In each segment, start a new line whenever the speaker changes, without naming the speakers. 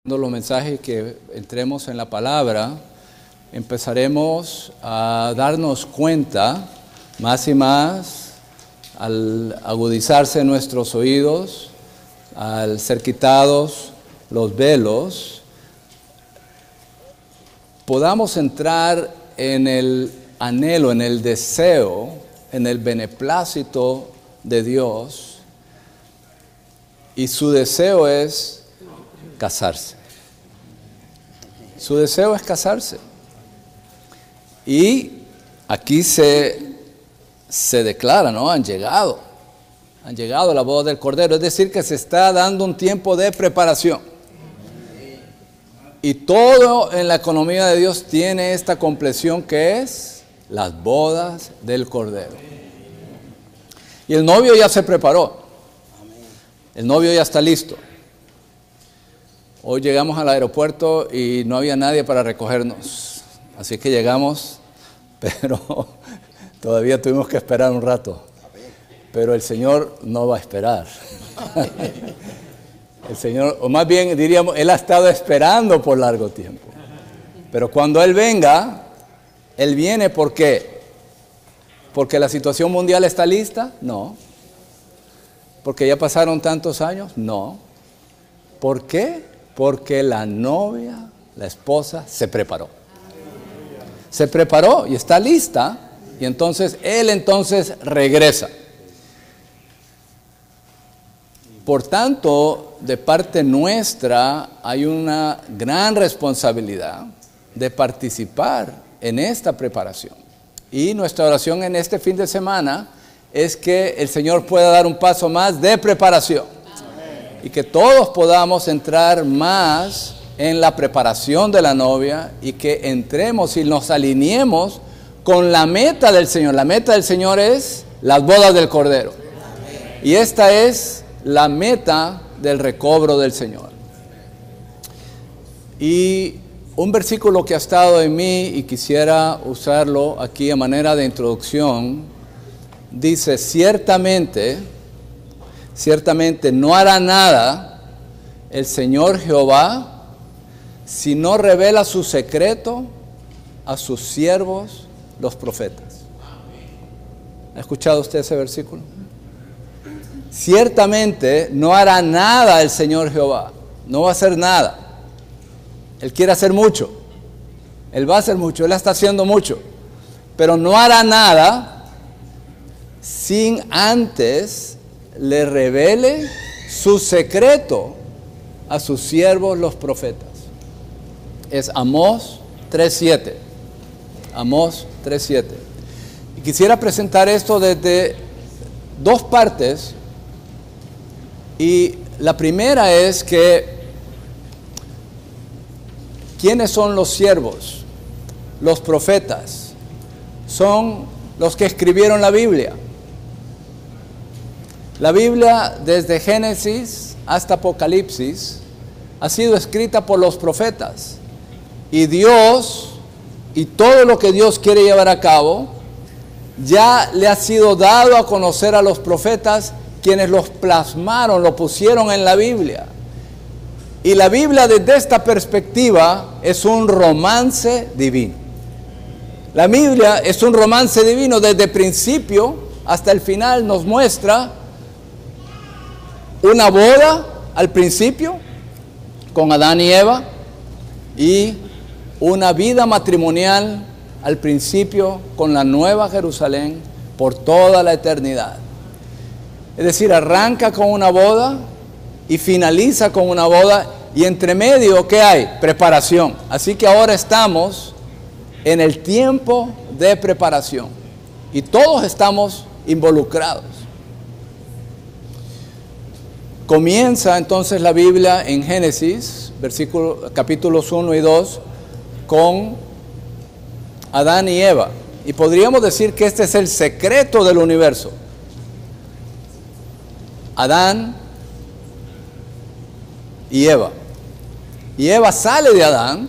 Los mensajes que entremos en la palabra, empezaremos a darnos cuenta más y más al agudizarse nuestros oídos, al ser quitados los velos, podamos entrar en el anhelo, en el deseo, en el beneplácito de Dios, y su deseo es casarse. Su deseo es casarse. Y aquí se declara, ¿no? Han llegado a la boda del Cordero. Es decir, que se está dando un tiempo de preparación. Y todo en la economía de Dios tiene esta compleción que es las bodas del Cordero. Y el novio ya se preparó. El novio ya está listo. Hoy llegamos al aeropuerto y no había nadie para recogernos. Así que llegamos, pero todavía tuvimos que esperar un rato. Pero el Señor no va a esperar. El Señor, o más bien diríamos, Él ha estado esperando por largo tiempo. Pero cuando Él venga, Él viene ¿por qué? ¿Porque la situación mundial está lista? No. ¿Porque ya pasaron tantos años? No. ¿Por qué? Porque la novia, la esposa, se preparó. Se preparó y está lista, y entonces Él regresa. Por tanto, de parte nuestra hay una gran responsabilidad de participar en esta preparación. Y nuestra oración en este fin de semana es que el Señor pueda dar un paso más de preparación. Y que todos podamos entrar más en la preparación de la novia y que entremos y nos alineemos con la meta del Señor. La meta del Señor es las bodas del Cordero. Y esta es la meta del recobro del Señor. Y un versículo que ha estado en mí y quisiera usarlo aquí a manera de introducción, dice: ciertamente no hará nada el Señor Jehová si no revela su secreto a sus siervos los profetas. ¿Ha escuchado usted ese versículo? Ciertamente no hará nada el Señor Jehová. No va a hacer nada. Él quiere hacer mucho. Él va a hacer mucho. Él está haciendo mucho. Pero no hará nada sin antes le revele su secreto a sus siervos los profetas. Es Amós 3:7. Amós 3:7. Y quisiera presentar esto desde dos partes. Y la primera es que ¿quiénes son los siervos? Los profetas. Son los que escribieron la Biblia. La Biblia, desde Génesis hasta Apocalipsis, ha sido escrita por los profetas. Y Dios, y todo lo que Dios quiere llevar a cabo, ya le ha sido dado a conocer a los profetas, quienes los plasmaron, lo pusieron en la Biblia. Y la Biblia, desde esta perspectiva, es un romance divino. La Biblia es un romance divino. Desde el principio hasta el final nos muestra una boda al principio con Adán y Eva, y una vida matrimonial al principio con la Nueva Jerusalén por toda la eternidad. Es decir, arranca con una boda y finaliza con una boda, y entre medio, ¿qué hay? Preparación. Así que ahora estamos en el tiempo de preparación y todos estamos involucrados. Comienza entonces la Biblia en Génesis, capítulos 1 y 2, con Adán y Eva. Y podríamos decir que este es el secreto del universo. Adán y Eva. Y Eva sale de Adán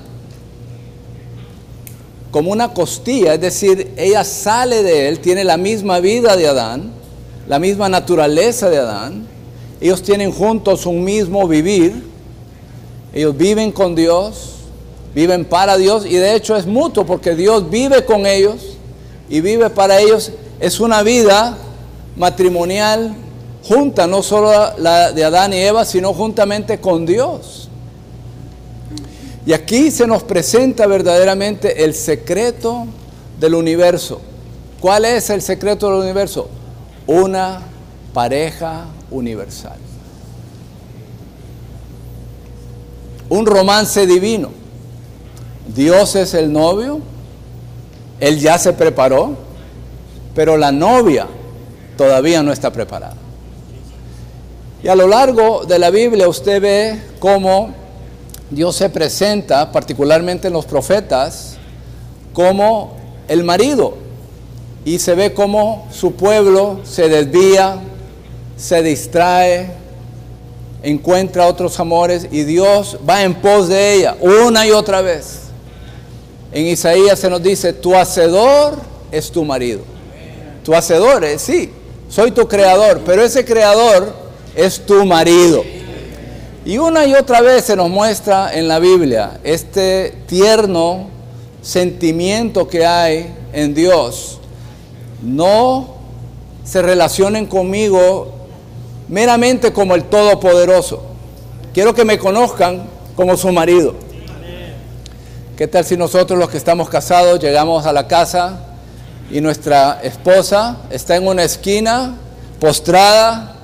como una costilla, es decir, ella sale de él, tiene la misma vida de Adán, la misma naturaleza de Adán. Ellos tienen juntos un mismo vivir, Ellos viven con Dios, viven para Dios, y de hecho es mutuo porque Dios vive con ellos y vive para ellos. Es una vida matrimonial junta, no solo la de Adán y Eva, sino juntamente con Dios. Y aquí se nos presenta verdaderamente el secreto del universo. ¿Cuál es el secreto del universo? Una pareja universal. Un romance divino. Dios es el novio, Él ya se preparó, pero la novia todavía no está preparada. Y a lo largo de la Biblia usted ve cómo Dios se presenta, particularmente en los profetas, como el marido. Y se ve cómo su pueblo se desvía, se distrae, encuentra otros amores y Dios va en pos de ella una y otra vez. En Isaías se nos dice, tu hacedor es tu marido. Tu hacedor es, sí, soy tu creador, pero ese creador es tu marido. Y una y otra vez se nos muestra en la Biblia este tierno sentimiento que hay en Dios. No se relacionen conmigo meramente como el Todopoderoso. Quiero que me conozcan como su marido. ¿Qué tal si nosotros los que estamos casados llegamos a la casa y nuestra esposa está en una esquina, postrada,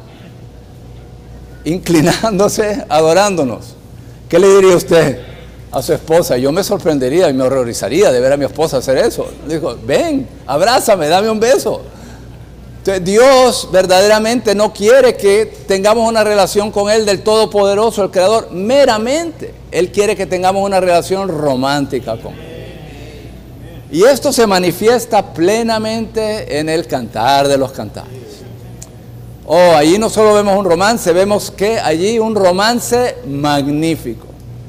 inclinándose, adorándonos? ¿Qué le diría usted a su esposa? Yo me sorprendería y me horrorizaría de ver a mi esposa hacer eso. Le digo, ven, abrázame, dame un beso. Entonces, Dios verdaderamente no quiere que tengamos una relación con Él del Todopoderoso, el Creador, meramente. Él quiere que tengamos una relación romántica con Él. Y esto se manifiesta plenamente en el Cantar de los Cantares. Oh, allí no solo vemos un romance, vemos que allí un romance magnífico.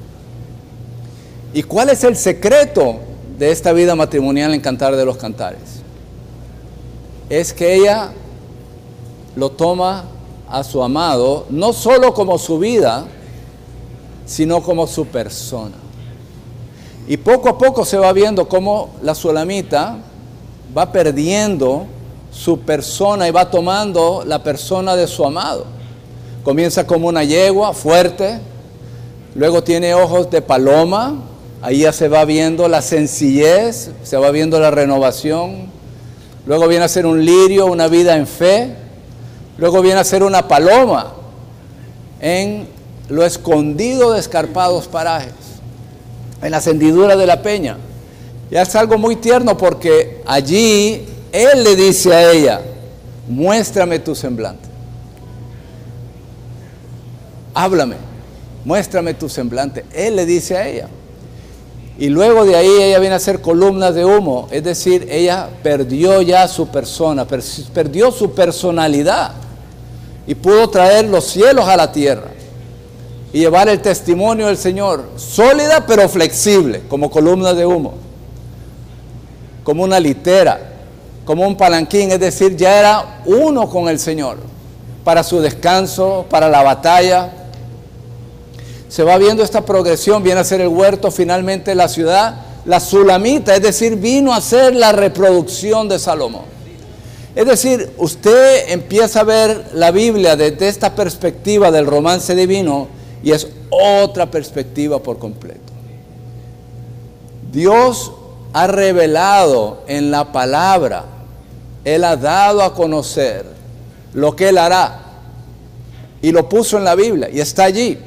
¿Y cuál es el secreto de esta vida matrimonial en Cantar de los Cantares? Es que ella lo toma a su amado no solo como su vida, sino como su persona. Y poco a poco se va viendo cómo la Sulamita va perdiendo su persona y va tomando la persona de su amado. Comienza como una yegua fuerte, luego tiene ojos de paloma, ahí ya se va viendo la sencillez, se va viendo la renovación. Luego viene a ser un lirio, una vida en fe. Luego viene a ser una paloma en lo escondido de escarpados parajes, en las hendiduras de la peña. Ya es algo muy tierno porque allí Él le dice a ella, muéstrame tu semblante. Háblame, muéstrame tu semblante. Él le dice a ella. Y luego de ahí ella viene a ser columnas de humo, es decir, ella perdió ya su persona, perdió su personalidad y pudo traer los cielos a la tierra y llevar el testimonio del Señor, sólida pero flexible, como columnas de humo, como una litera, como un palanquín, es decir, ya era uno con el Señor, para su descanso, para la batalla. Se va viendo esta progresión, viene a ser el huerto, finalmente la ciudad, la Sulamita, es decir, vino a ser la reproducción de Salomón. Es decir, usted empieza a ver la Biblia desde esta perspectiva del romance divino y es otra perspectiva por completo. Dios ha revelado en la palabra, Él ha dado a conocer lo que Él hará y lo puso en la Biblia y está allí.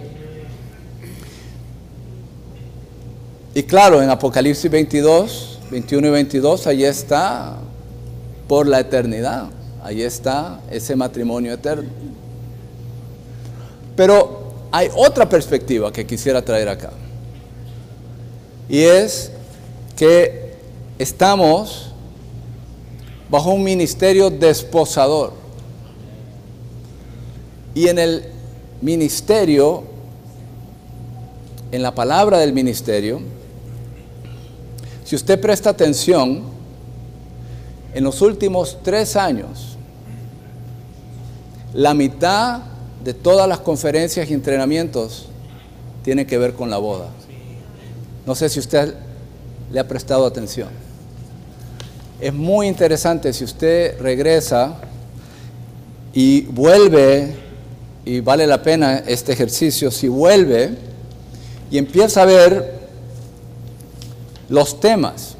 Y claro, en Apocalipsis 22, 21 y 22, allí está por la eternidad. Allí está ese matrimonio eterno. Pero hay otra perspectiva que quisiera traer acá. Y es que estamos bajo un ministerio desposador. Y en el ministerio, en la palabra del ministerio, si usted presta atención, en los últimos 3 años, la mitad de todas las conferencias y entrenamientos tiene que ver con la boda. No sé si usted le ha prestado atención. Es muy interesante si usted regresa y vuelve, y vale la pena este ejercicio, si vuelve y empieza a ver los temas.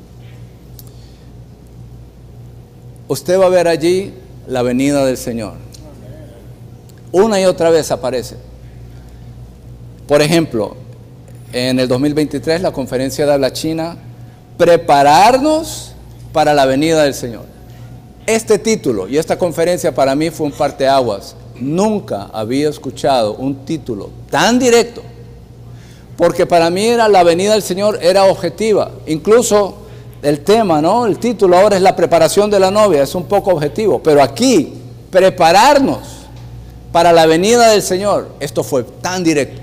Usted va a ver allí la venida del Señor. Una y otra vez aparece. Por ejemplo, en el 2023 la conferencia de habla china, prepararnos para la venida del Señor. Este título y esta conferencia para mí fue un parteaguas. Nunca había escuchado un título tan directo, porque para mí la venida del Señor era objetiva. Incluso el tema, ¿no? El título ahora es la preparación de la novia, es un poco objetivo, pero aquí, prepararnos para la venida del Señor, esto fue tan directo.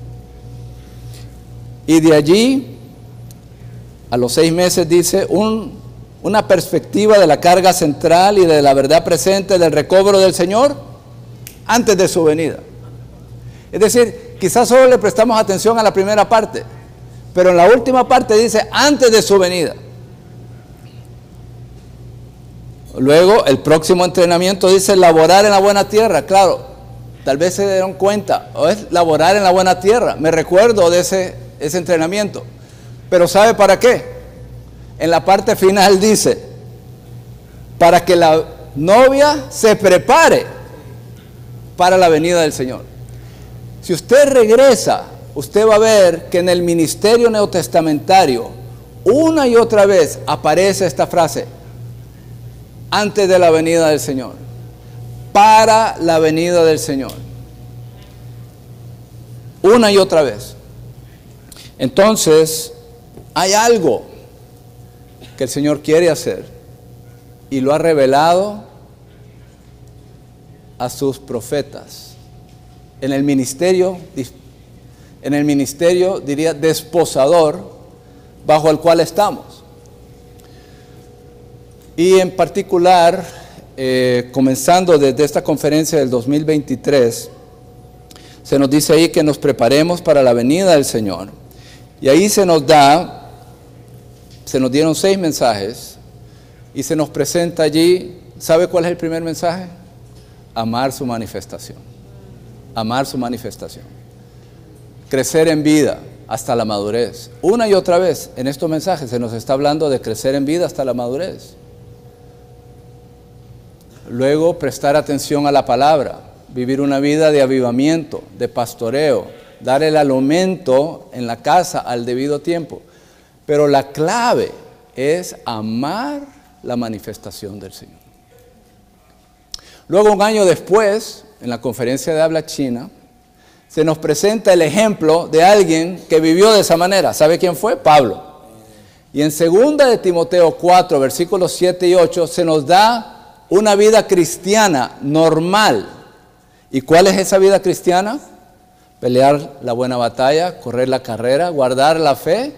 Y de allí, a los 6 meses dice, una perspectiva de la carga central y de la verdad presente del recobro del Señor antes de su venida. Es decir, quizás solo le prestamos atención a la primera parte, pero en la última parte dice antes de su venida. Luego, el próximo entrenamiento dice laborar en la buena tierra. Claro, tal vez se dieron cuenta, o es laborar en la buena tierra. Me recuerdo de ese entrenamiento. Pero ¿sabe para qué? En la parte final dice, para que la novia se prepare para la venida del Señor. Si usted regresa, usted va a ver que en el ministerio neotestamentario, una y otra vez aparece esta frase, antes de la venida del Señor, para la venida del Señor. Una y otra vez. Entonces, hay algo que el Señor quiere hacer y lo ha revelado a sus profetas. En el ministerio diría desposador bajo el cual estamos. Y en particular, comenzando desde esta conferencia del 2023, se nos dice ahí que nos preparemos para la venida del Señor. Y ahí se nos dieron 6 mensajes y se nos presenta allí, ¿sabe cuál es el primer mensaje? Amar su manifestación. Amar su manifestación. Crecer en vida hasta la madurez. Una y otra vez en estos mensajes se nos está hablando de crecer en vida hasta la madurez. Luego, prestar atención a la palabra, vivir una vida de avivamiento, de pastoreo, dar el alimento en la casa al debido tiempo. Pero la clave es amar la manifestación del Señor. Luego, un año después, en la conferencia de habla china, se nos presenta el ejemplo de alguien que vivió de esa manera. ¿Sabe quién fue? Pablo. Y en 2 de Timoteo 4, versículos 7 y 8, se nos da una vida cristiana normal. ¿Y cuál es esa vida cristiana? Pelear la buena batalla, correr la carrera, guardar la fe,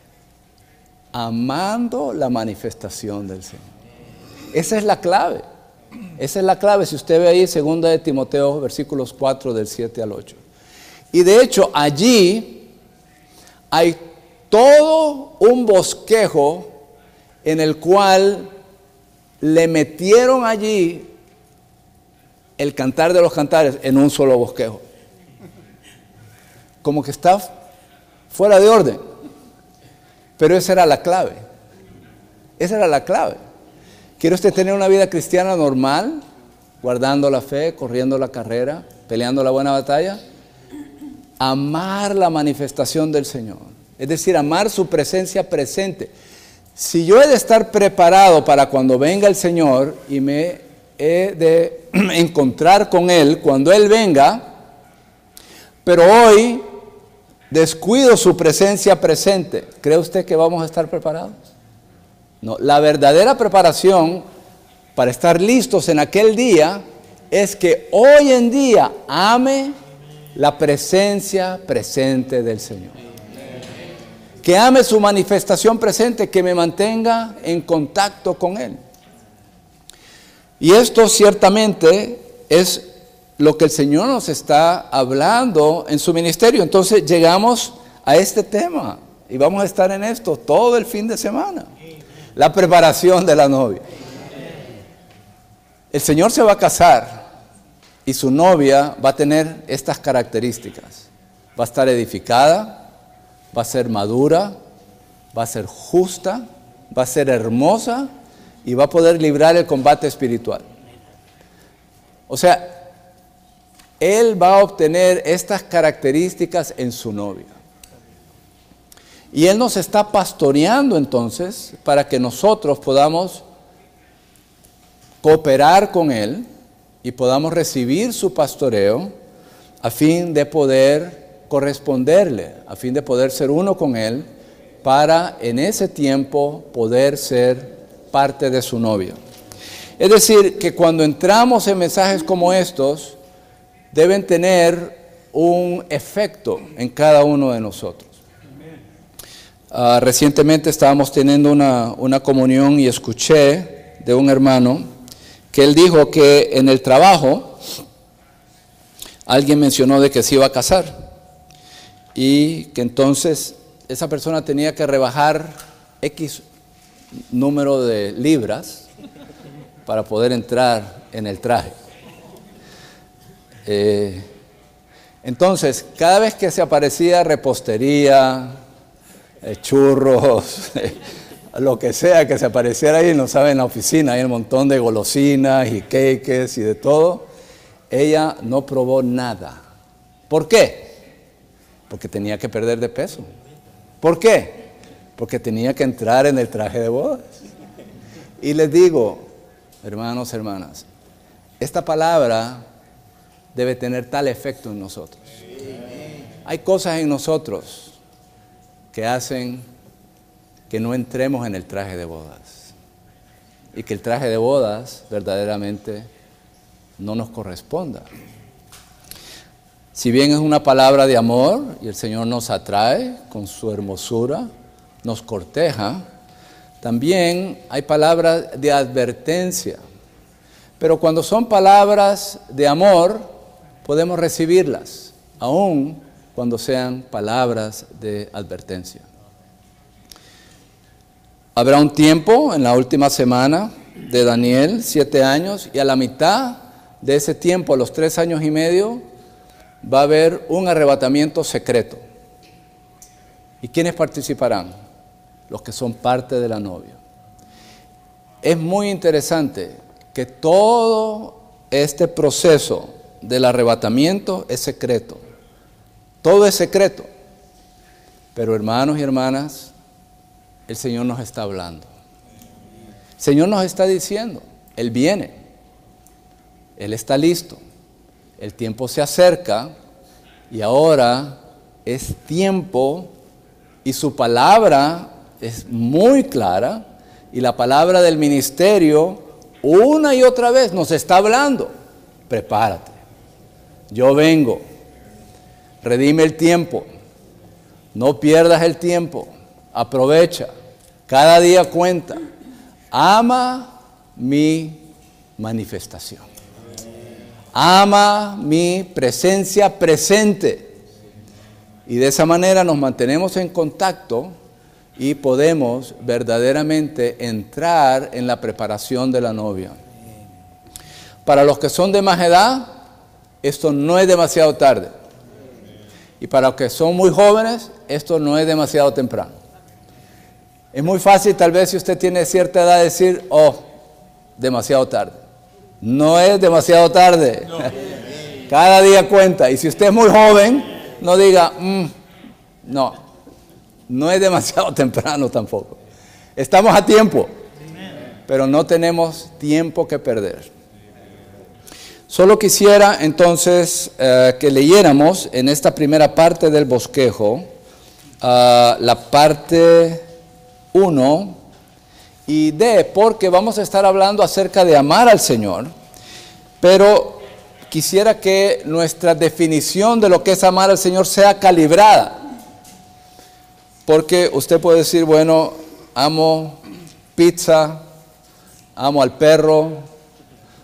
amando la manifestación del Señor. Esa es la clave. Esa es la clave. Si usted ve ahí 2 de Timoteo, versículos 4 del 7 al 8. Y de hecho allí hay todo un bosquejo en el cual le metieron allí el cantar de los cantares en un solo bosquejo. Como que está fuera de orden. Pero esa era la clave. Esa era la clave. ¿Quiere usted tener una vida cristiana normal? Guardando la fe, corriendo la carrera, peleando la buena batalla. Amar la manifestación del Señor. Es decir, amar su presencia presente. Si yo he de estar preparado para cuando venga el Señor y me he de encontrar con Él cuando Él venga, pero hoy descuido su presencia presente, ¿cree usted que vamos a estar preparados? No, la verdadera preparación para estar listos en aquel día es que hoy en día ame la presencia presente del Señor. Que ame su manifestación presente, que me mantenga en contacto con Él. Y esto ciertamente es lo que el Señor nos está hablando en su ministerio. Entonces llegamos a este tema y vamos a estar en esto todo el fin de semana. La preparación de la novia. El Señor se va a casar y su novia va a tener estas características. Va a estar edificada, va a ser madura, va a ser justa, va a ser hermosa y va a poder librar el combate espiritual. O sea, Él va a obtener estas características en su novia. Y Él nos está pastoreando entonces para que nosotros podamos cooperar con Él y podamos recibir su pastoreo a fin de poder corresponderle, a fin de poder ser uno con Él para en ese tiempo poder ser parte de su novia. Es decir, que cuando entramos en mensajes como estos, deben tener un efecto en cada uno de nosotros. Recientemente estábamos teniendo una comunión y escuché de un hermano que él dijo que en el trabajo alguien mencionó de que se iba a casar y que entonces esa persona tenía que rebajar X número de libras para poder entrar en el traje. Entonces, cada vez que se aparecía repostería, churros, lo que sea que se apareciera ahí, no sabe, en la oficina, hay un montón de golosinas y cakes y de todo, ella no probó nada. ¿Por qué? Porque tenía que perder de peso. ¿Por qué? Porque tenía que entrar en el traje de bodas. Y les digo, hermanos, hermanas, esta palabra debe tener tal efecto en nosotros. Hay cosas en nosotros que hacen que no entremos en el traje de bodas y que el traje de bodas verdaderamente no nos corresponda. Si bien es una palabra de amor y el Señor nos atrae con su hermosura, nos corteja, también hay palabras de advertencia. Pero cuando son palabras de amor, podemos recibirlas, aun cuando sean palabras de advertencia. Habrá un tiempo en la última semana de Daniel, 7 años, y a la mitad de ese tiempo, a los 3 años y medio, va a haber un arrebatamiento secreto. ¿Y quiénes participarán? Los que son parte de la novia. Es muy interesante que todo este proceso del arrebatamiento es secreto. Todo es secreto. Pero hermanos y hermanas, el Señor nos está hablando. El Señor nos está diciendo, Él viene. Él está listo. El tiempo se acerca y ahora es tiempo y su palabra es muy clara y la palabra del ministerio una y otra vez nos está hablando. Prepárate. Yo vengo. Redime el tiempo. No pierdas el tiempo. Aprovecha. Cada día cuenta. Ama mi manifestación. Ama mi presencia presente. Y de esa manera nos mantenemos en contacto y podemos verdaderamente entrar en la preparación de la novia. Para los que son de más edad, esto no es demasiado tarde. Y para los que son muy jóvenes, esto no es demasiado temprano. Es muy fácil, tal vez si usted tiene cierta edad, decir, oh, demasiado tarde. No es demasiado tarde. No. Cada día cuenta. Y si usted es muy joven, no diga, no es demasiado temprano tampoco. Estamos a tiempo, pero no tenemos tiempo que perder. Solo quisiera entonces que leyéramos en esta primera parte del bosquejo, la parte 1 y D, porque vamos a estar hablando acerca de amar al Señor, pero quisiera que nuestra definición de lo que es amar al Señor sea calibrada. Porque usted puede decir, bueno, amo pizza, amo al perro,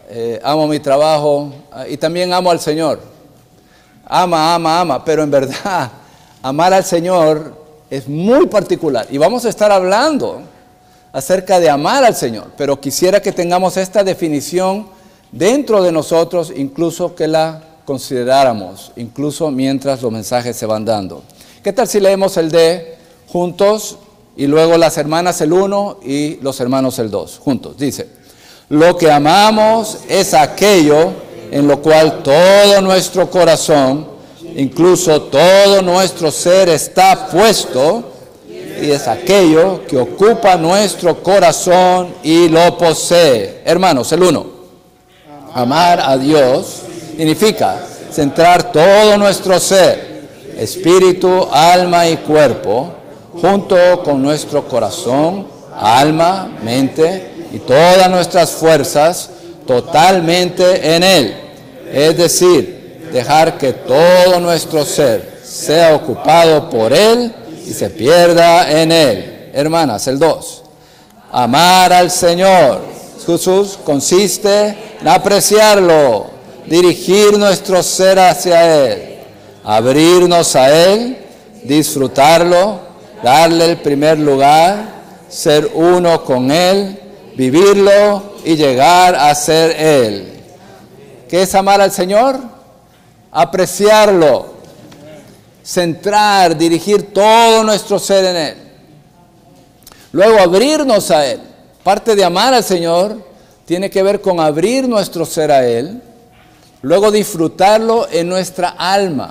amo mi trabajo y también amo al Señor. Ama, pero en verdad, amar al Señor es muy particular. Y vamos a estar hablando acerca de amar al Señor, pero quisiera que tengamos esta definición dentro de nosotros, incluso que la consideráramos, incluso mientras los mensajes se van dando. ¿Qué tal si leemos el D juntos y luego las hermanas el 1 y los hermanos el 2 juntos? Dice: lo que amamos es aquello en lo cual todo nuestro corazón, incluso todo nuestro ser está puesto, y es aquello que ocupa nuestro corazón y lo posee. Hermanos, el 1. Amar a Dios significa centrar todo nuestro ser, espíritu, alma y cuerpo, junto con nuestro corazón, alma, mente y todas nuestras fuerzas, totalmente en Él. Es decir, dejar que todo nuestro ser sea ocupado por Él y se pierda en Él. Hermanas, el 2. Amar al Señor Jesús consiste en apreciarlo, dirigir nuestro ser hacia Él, abrirnos a Él, disfrutarlo, darle el primer lugar, ser uno con Él, vivirlo y llegar a ser Él. ¿Qué es amar al Señor? Apreciarlo, centrar, dirigir todo nuestro ser en Él. Luego abrirnos a Él. Parte de amar al Señor tiene que ver con abrir nuestro ser a Él. Luego disfrutarlo en nuestra alma.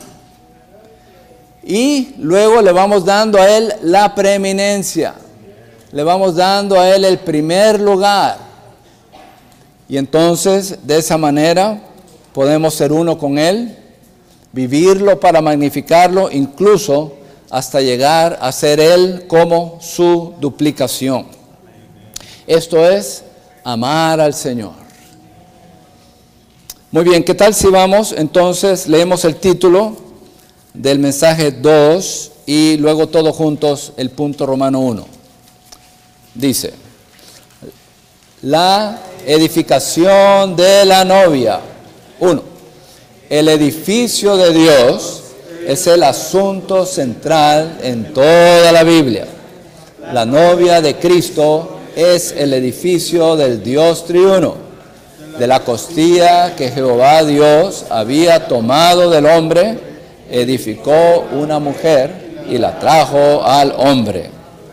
Y luego le vamos dando a Él la preeminencia. Le vamos dando a Él el primer lugar. Y entonces, de esa manera, podemos ser uno con Él, vivirlo para magnificarlo, incluso hasta llegar a ser Él como su duplicación. Esto es amar al Señor. Muy bien, ¿qué tal si vamos? Entonces, leemos el título del mensaje 2 y luego todos juntos el punto Romano 1. Dice: la edificación de la novia. 1. El edificio de Dios es el asunto central en toda la Biblia. La novia de Cristo es el edificio del Dios triuno, de la costilla que Jehová Dios había tomado del hombre, edificó una mujer y la trajo al hombre.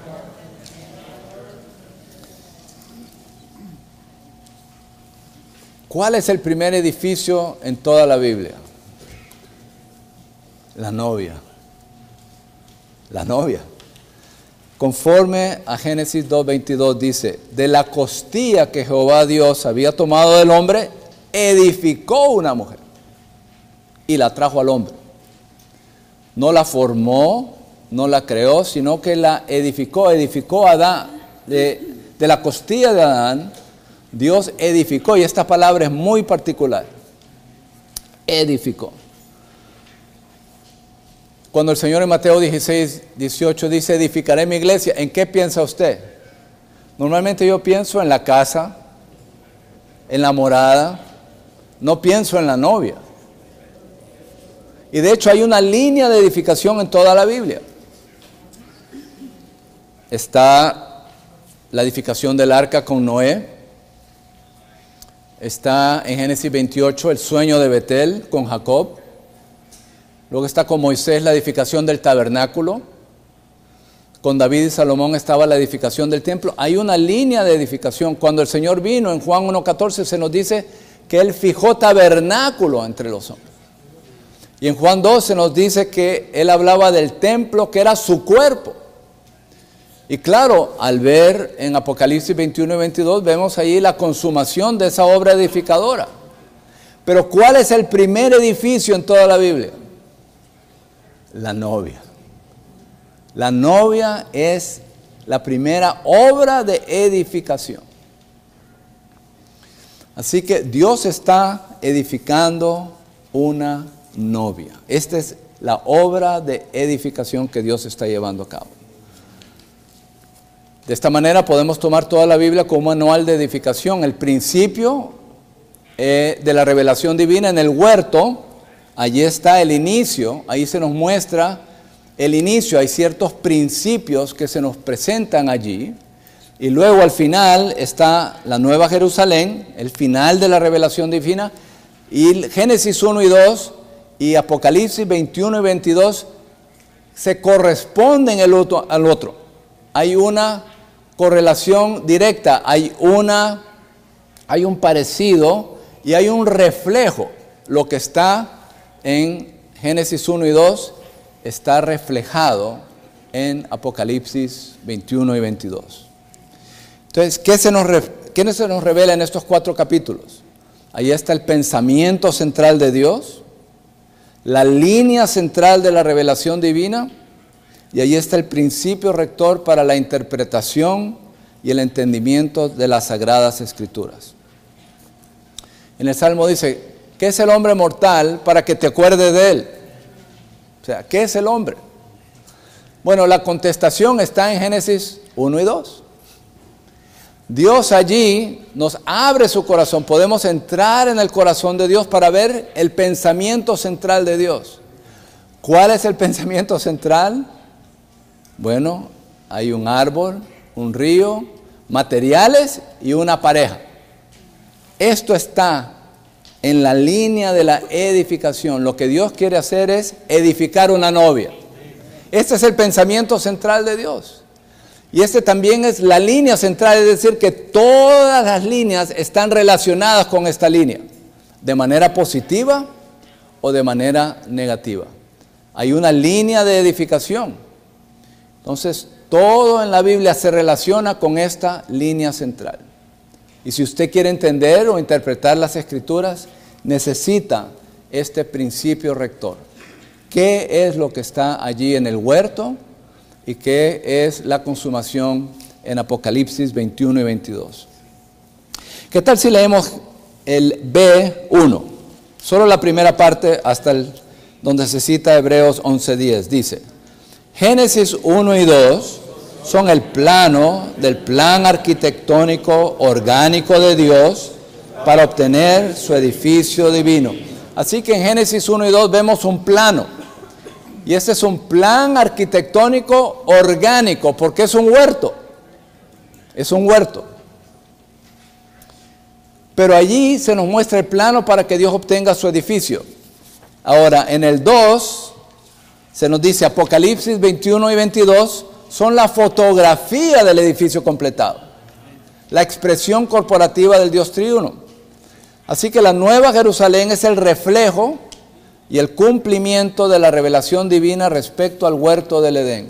¿Cuál es el primer edificio en toda la Biblia? La novia. La novia. Conforme a Génesis 2:22 dice: de la costilla que Jehová Dios había tomado del hombre, edificó una mujer y la trajo al hombre. No la formó, no la creó, sino que la edificó a Adán. De la costilla de Adán, Dios edificó, y esta palabra es muy particular. Edificó. Cuando el Señor en Mateo 16:18 dice: edificaré mi iglesia, ¿en qué piensa usted? Normalmente yo pienso en la casa, en la morada, no pienso en la novia. Y de hecho hay una línea de edificación en toda la Biblia. Está la edificación del arca con Noé. Está en Génesis 28 el sueño de Betel con Jacob. Luego está con Moisés la edificación del tabernáculo. Con David y Salomón estaba la edificación del templo. Hay una línea de edificación. Cuando el Señor vino, en Juan 1:14 se nos dice que Él fijó tabernáculo entre los hombres. Y en Juan 2 se nos dice que Él hablaba del templo que era su cuerpo. Y claro, al ver en Apocalipsis 21 y 22, vemos ahí la consumación de esa obra edificadora. Pero ¿cuál es el primer edificio en toda la Biblia? La novia. La novia es la primera obra de edificación. Así que Dios está edificando una novia. Esta es la obra de edificación que Dios está llevando a cabo. De esta manera podemos tomar toda la Biblia como un manual de edificación. El principio de la revelación divina en el huerto. Allí está el inicio, ahí se nos muestra el inicio, hay ciertos principios que se nos presentan allí. Y luego al final está la Nueva Jerusalén, el final de la revelación divina, y Génesis 1 y 2 y Apocalipsis 21 y 22 se corresponden el uno al otro. Hay una correlación directa, hay un parecido y hay un reflejo. Lo que está en Génesis 1 y 2 está reflejado en Apocalipsis 21 y 22. Entonces, ¿qué se nos revela en estos 4 capítulos? Ahí está el pensamiento central de Dios, la línea central de la revelación divina, y ahí está el principio rector para la interpretación y el entendimiento de las Sagradas Escrituras. En el Salmo dice, ¿qué es el hombre mortal para que te acuerdes de él? O sea, ¿qué es el hombre? Bueno, la contestación está en Génesis 1 y 2. Dios allí nos abre su corazón, podemos entrar en el corazón de Dios para ver el pensamiento central de Dios. ¿Cuál es el pensamiento central? Bueno, hay un árbol, un río, materiales y una pareja. Esto está en la línea de la edificación. Lo que Dios quiere hacer es edificar una novia. Este es el pensamiento central de Dios. Y este también es la línea central, es decir, que todas las líneas están relacionadas con esta línea, de manera positiva o de manera negativa. Hay una línea de edificación. Entonces, todo en la Biblia se relaciona con esta línea central. Y si usted quiere entender o interpretar las Escrituras, necesita este principio rector. ¿Qué es lo que está allí en el huerto? ¿Y qué es la consumación en Apocalipsis 21 y 22? ¿Qué tal si leemos el B1? Solo la primera parte hasta donde se cita Hebreos 11:10. Dice, Génesis 1 y 2 son el plano del plan arquitectónico orgánico de Dios para obtener su edificio divino. Así que en Génesis 1 y 2 vemos un plano. Y este es un plan arquitectónico orgánico, porque es un huerto. Es un huerto. Pero allí se nos muestra el plano para que Dios obtenga su edificio. Ahora, en el 2, se nos dice Apocalipsis 21 y 22, son la fotografía del edificio completado. La expresión corporativa del Dios triuno. Así que la Nueva Jerusalén es el reflejo y el cumplimiento de la revelación divina respecto al huerto del Edén.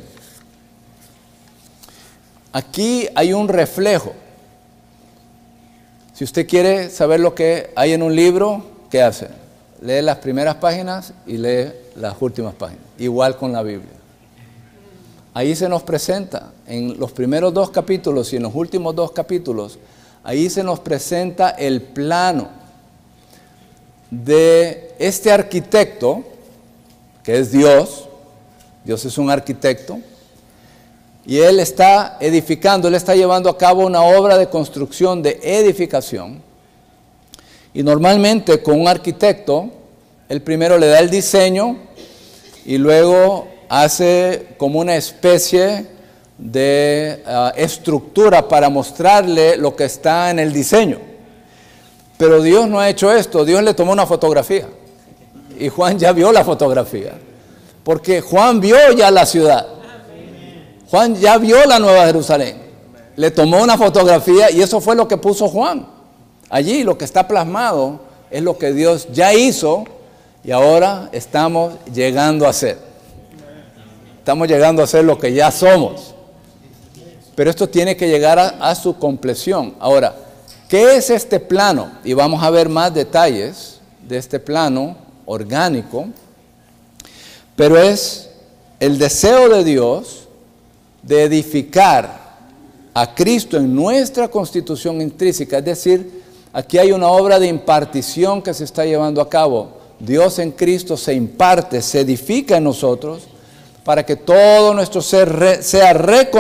Aquí hay un reflejo. Si usted quiere saber lo que hay en un libro, ¿qué hace? Lee las primeras páginas y lee las últimas páginas. Igual con la Biblia. Ahí se nos presenta, en los primeros 2 capítulos y en los últimos 2 capítulos, ahí se nos presenta el plano de este arquitecto, que es Dios. Dios es un arquitecto, y Él está edificando, Él está llevando a cabo una obra de construcción, de edificación. Y normalmente con un arquitecto, él primero le da el diseño y luego hace como una especie de estructura para mostrarle lo que está en el diseño. Pero Dios no ha hecho esto. Dios le tomó una fotografía y Juan ya vio la fotografía, porque Juan vio ya la ciudad. Juan ya vio la Nueva Jerusalén. Le tomó una fotografía y eso fue lo que puso Juan. Allí lo que está plasmado es lo que Dios ya hizo y ahora estamos llegando a ser. Estamos llegando a ser lo que ya somos. Pero esto tiene que llegar a su compleción. Ahora, ¿qué es este plano? Y vamos a ver más detalles de este plano orgánico. Pero es el deseo de Dios de edificar a Cristo en nuestra constitución intrínseca. Es decir, aquí hay una obra de impartición que se está llevando a cabo. Dios en Cristo se imparte, se edifica en nosotros para que todo nuestro ser sea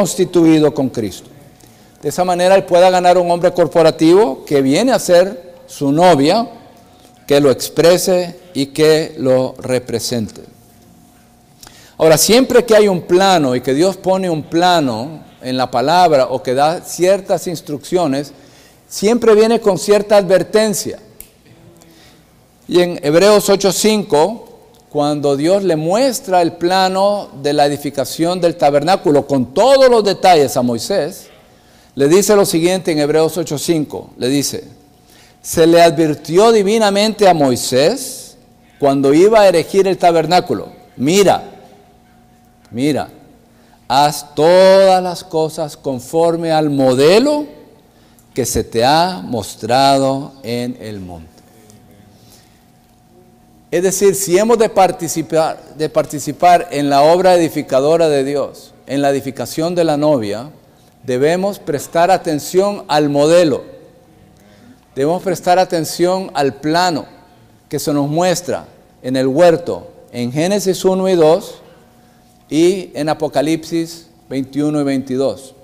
reconstituido con Cristo. De esa manera Él pueda ganar un hombre corporativo que viene a ser su novia, que lo exprese y que lo represente. Ahora, siempre que hay un plano y que Dios pone un plano en la palabra o que da ciertas instrucciones, siempre viene con cierta advertencia. Y en Hebreos 8:5, cuando Dios le muestra el plano de la edificación del tabernáculo con todos los detalles a Moisés, le dice lo siguiente en Hebreos 8:5, le dice: se le advirtió divinamente a Moisés cuando iba a erigir el tabernáculo: mira, haz todas las cosas conforme al modelo que se te ha mostrado en el monte. Es decir, si hemos de participar en la obra edificadora de Dios, en la edificación de la novia, debemos prestar atención al modelo, debemos prestar atención al plano que se nos muestra en el huerto, en Génesis 1 y 2 y en Apocalipsis 21 y 22.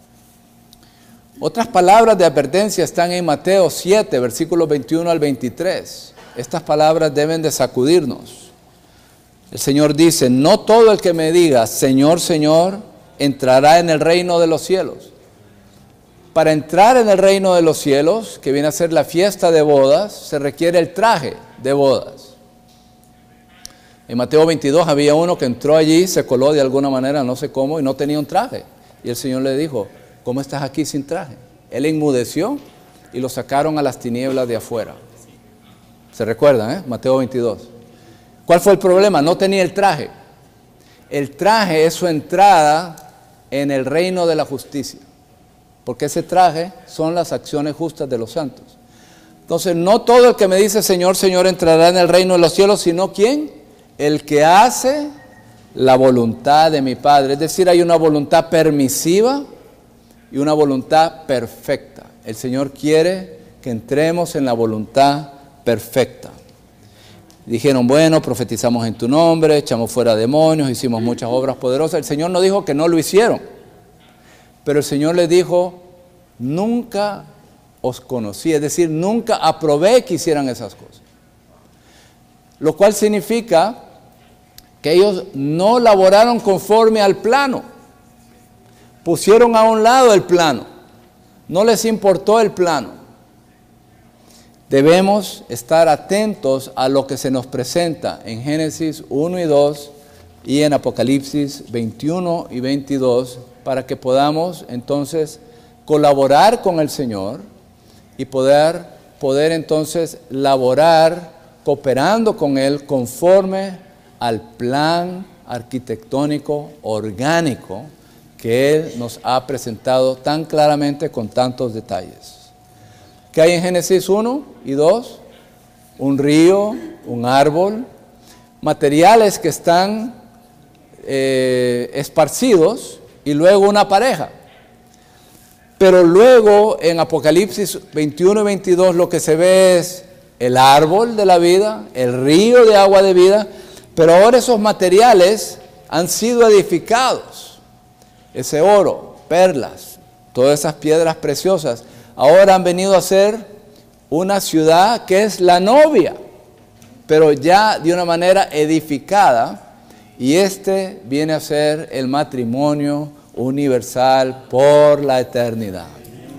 Otras palabras de advertencia están en Mateo 7, versículos 21 al 23. Estas palabras deben de sacudirnos. El Señor dice: no todo el que me diga Señor, Señor, entrará en el reino de los cielos. Para entrar en el reino de los cielos, que viene a ser la fiesta de bodas, se requiere el traje de bodas. En Mateo 22 había uno que entró allí, se coló de alguna manera, no sé cómo, y no tenía un traje. Y el Señor le dijo: ¿cómo estás aquí sin traje? Él enmudeció y lo sacaron a las tinieblas de afuera. ¿Se recuerdan, Mateo 22. ¿Cuál fue el problema? No tenía el traje. El traje es su entrada en el reino de la justicia, porque ese traje son las acciones justas de los santos. Entonces, no todo el que me dice Señor, Señor entrará en el reino de los cielos, sino ¿quién? El que hace la voluntad de mi Padre. Es decir, hay una voluntad permisiva y una voluntad perfecta. El Señor quiere que entremos en la voluntad perfecta. Dijeron: bueno, profetizamos en tu nombre, echamos fuera demonios, hicimos muchas obras poderosas. El Señor no dijo que no lo hicieron, pero el Señor les dijo: nunca os conocí, es decir, nunca aprobé que hicieran esas cosas. Lo cual significa que ellos no laboraron conforme al plano, pusieron a un lado el plano, no les importó el plano. Debemos estar atentos a lo que se nos presenta en Génesis 1 y 2 y en Apocalipsis 21 y 22 para que podamos entonces colaborar con el Señor y poder entonces laborar cooperando con Él conforme al plan arquitectónico orgánico que Él nos ha presentado tan claramente con tantos detalles. ¿Qué hay en Génesis 1 y 2? Un río, un árbol, materiales que están esparcidos y luego una pareja. Pero luego en Apocalipsis 21 y 22 lo que se ve es el árbol de la vida, el río de agua de vida, pero ahora esos materiales han sido edificados. Ese oro, perlas, todas esas piedras preciosas, ahora han venido a ser una ciudad que es la novia, pero ya de una manera edificada, y este viene a ser el matrimonio universal por la eternidad.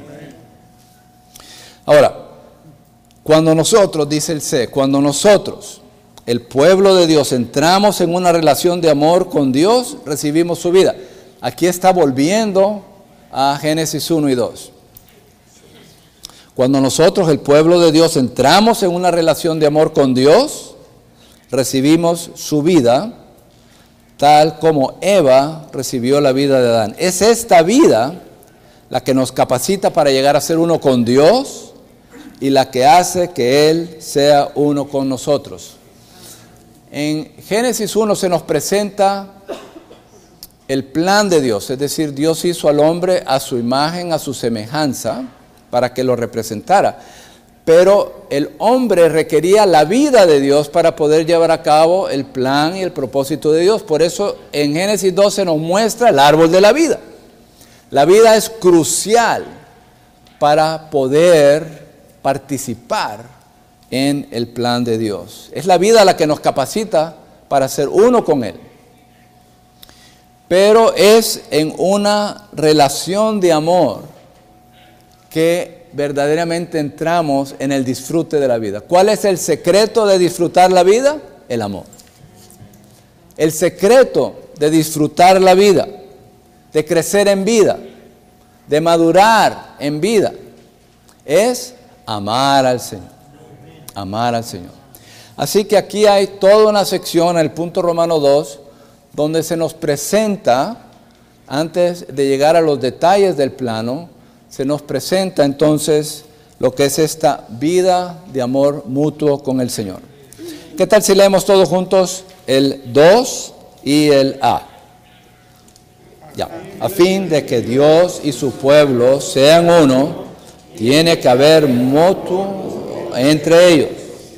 Ahora, cuando nosotros, dice el C, cuando nosotros, el pueblo de Dios, entramos en una relación de amor con Dios, recibimos su vida. Aquí está volviendo a Génesis 1 y 2. Cuando nosotros, el pueblo de Dios, entramos en una relación de amor con Dios, recibimos su vida, tal como Eva recibió la vida de Adán. Es esta vida la que nos capacita para llegar a ser uno con Dios y la que hace que Él sea uno con nosotros. En Génesis 1 se nos presenta el plan de Dios, es decir, Dios hizo al hombre a su imagen, a su semejanza, para que lo representara. Pero el hombre requería la vida de Dios para poder llevar a cabo el plan y el propósito de Dios. Por eso en Génesis 12 nos muestra el árbol de la vida. La vida es crucial para poder participar en el plan de Dios. Es la vida la que nos capacita para ser uno con Él. Pero es en una relación de amor que verdaderamente entramos en el disfrute de la vida. ¿Cuál es el secreto de disfrutar la vida? El amor. El secreto de disfrutar la vida, de crecer en vida, de madurar en vida, es amar al Señor. Amar al Señor. Así que aquí hay toda una sección, en el punto Romano 2, donde se nos presenta, antes de llegar a los detalles del plano, se nos presenta entonces lo que es esta vida de amor mutuo con el Señor. ¿Qué tal si leemos todos juntos el 2 y el A? Ya. A fin de que Dios y su pueblo sean uno, tiene que haber mutuo entre ellos.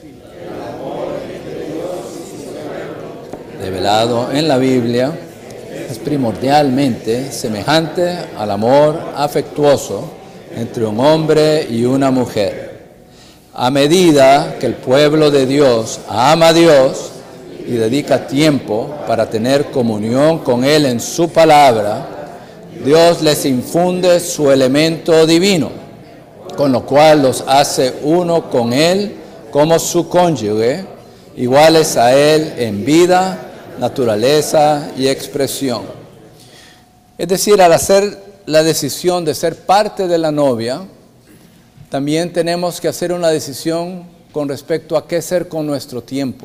Revelado en la Biblia, es primordialmente semejante al amor afectuoso entre un hombre y una mujer. A medida que el pueblo de Dios ama a Dios y dedica tiempo para tener comunión con Él en su palabra, Dios les infunde su elemento divino, con lo cual los hace uno con Él como su cónyuge, iguales a Él en vida, naturaleza y expresión. Es decir, al hacer la decisión de ser parte de la novia, también tenemos que hacer una decisión con respecto a qué hacer con nuestro tiempo,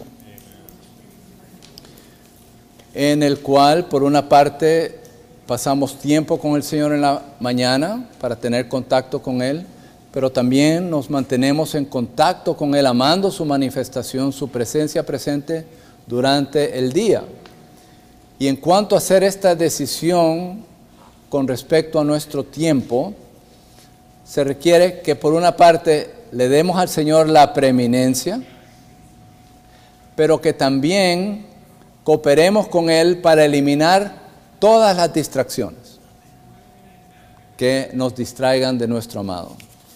en el cual, por una parte, pasamos tiempo con el Señor en la mañana para tener contacto con Él, pero también nos mantenemos en contacto con Él, amando su manifestación, su presencia presente durante el día. Y en cuanto a hacer esta decisión con respecto a nuestro tiempo, se requiere que por una parte le demos al Señor la preeminencia, pero que también cooperemos con Él para eliminar todas las distracciones que nos distraigan de nuestro amado.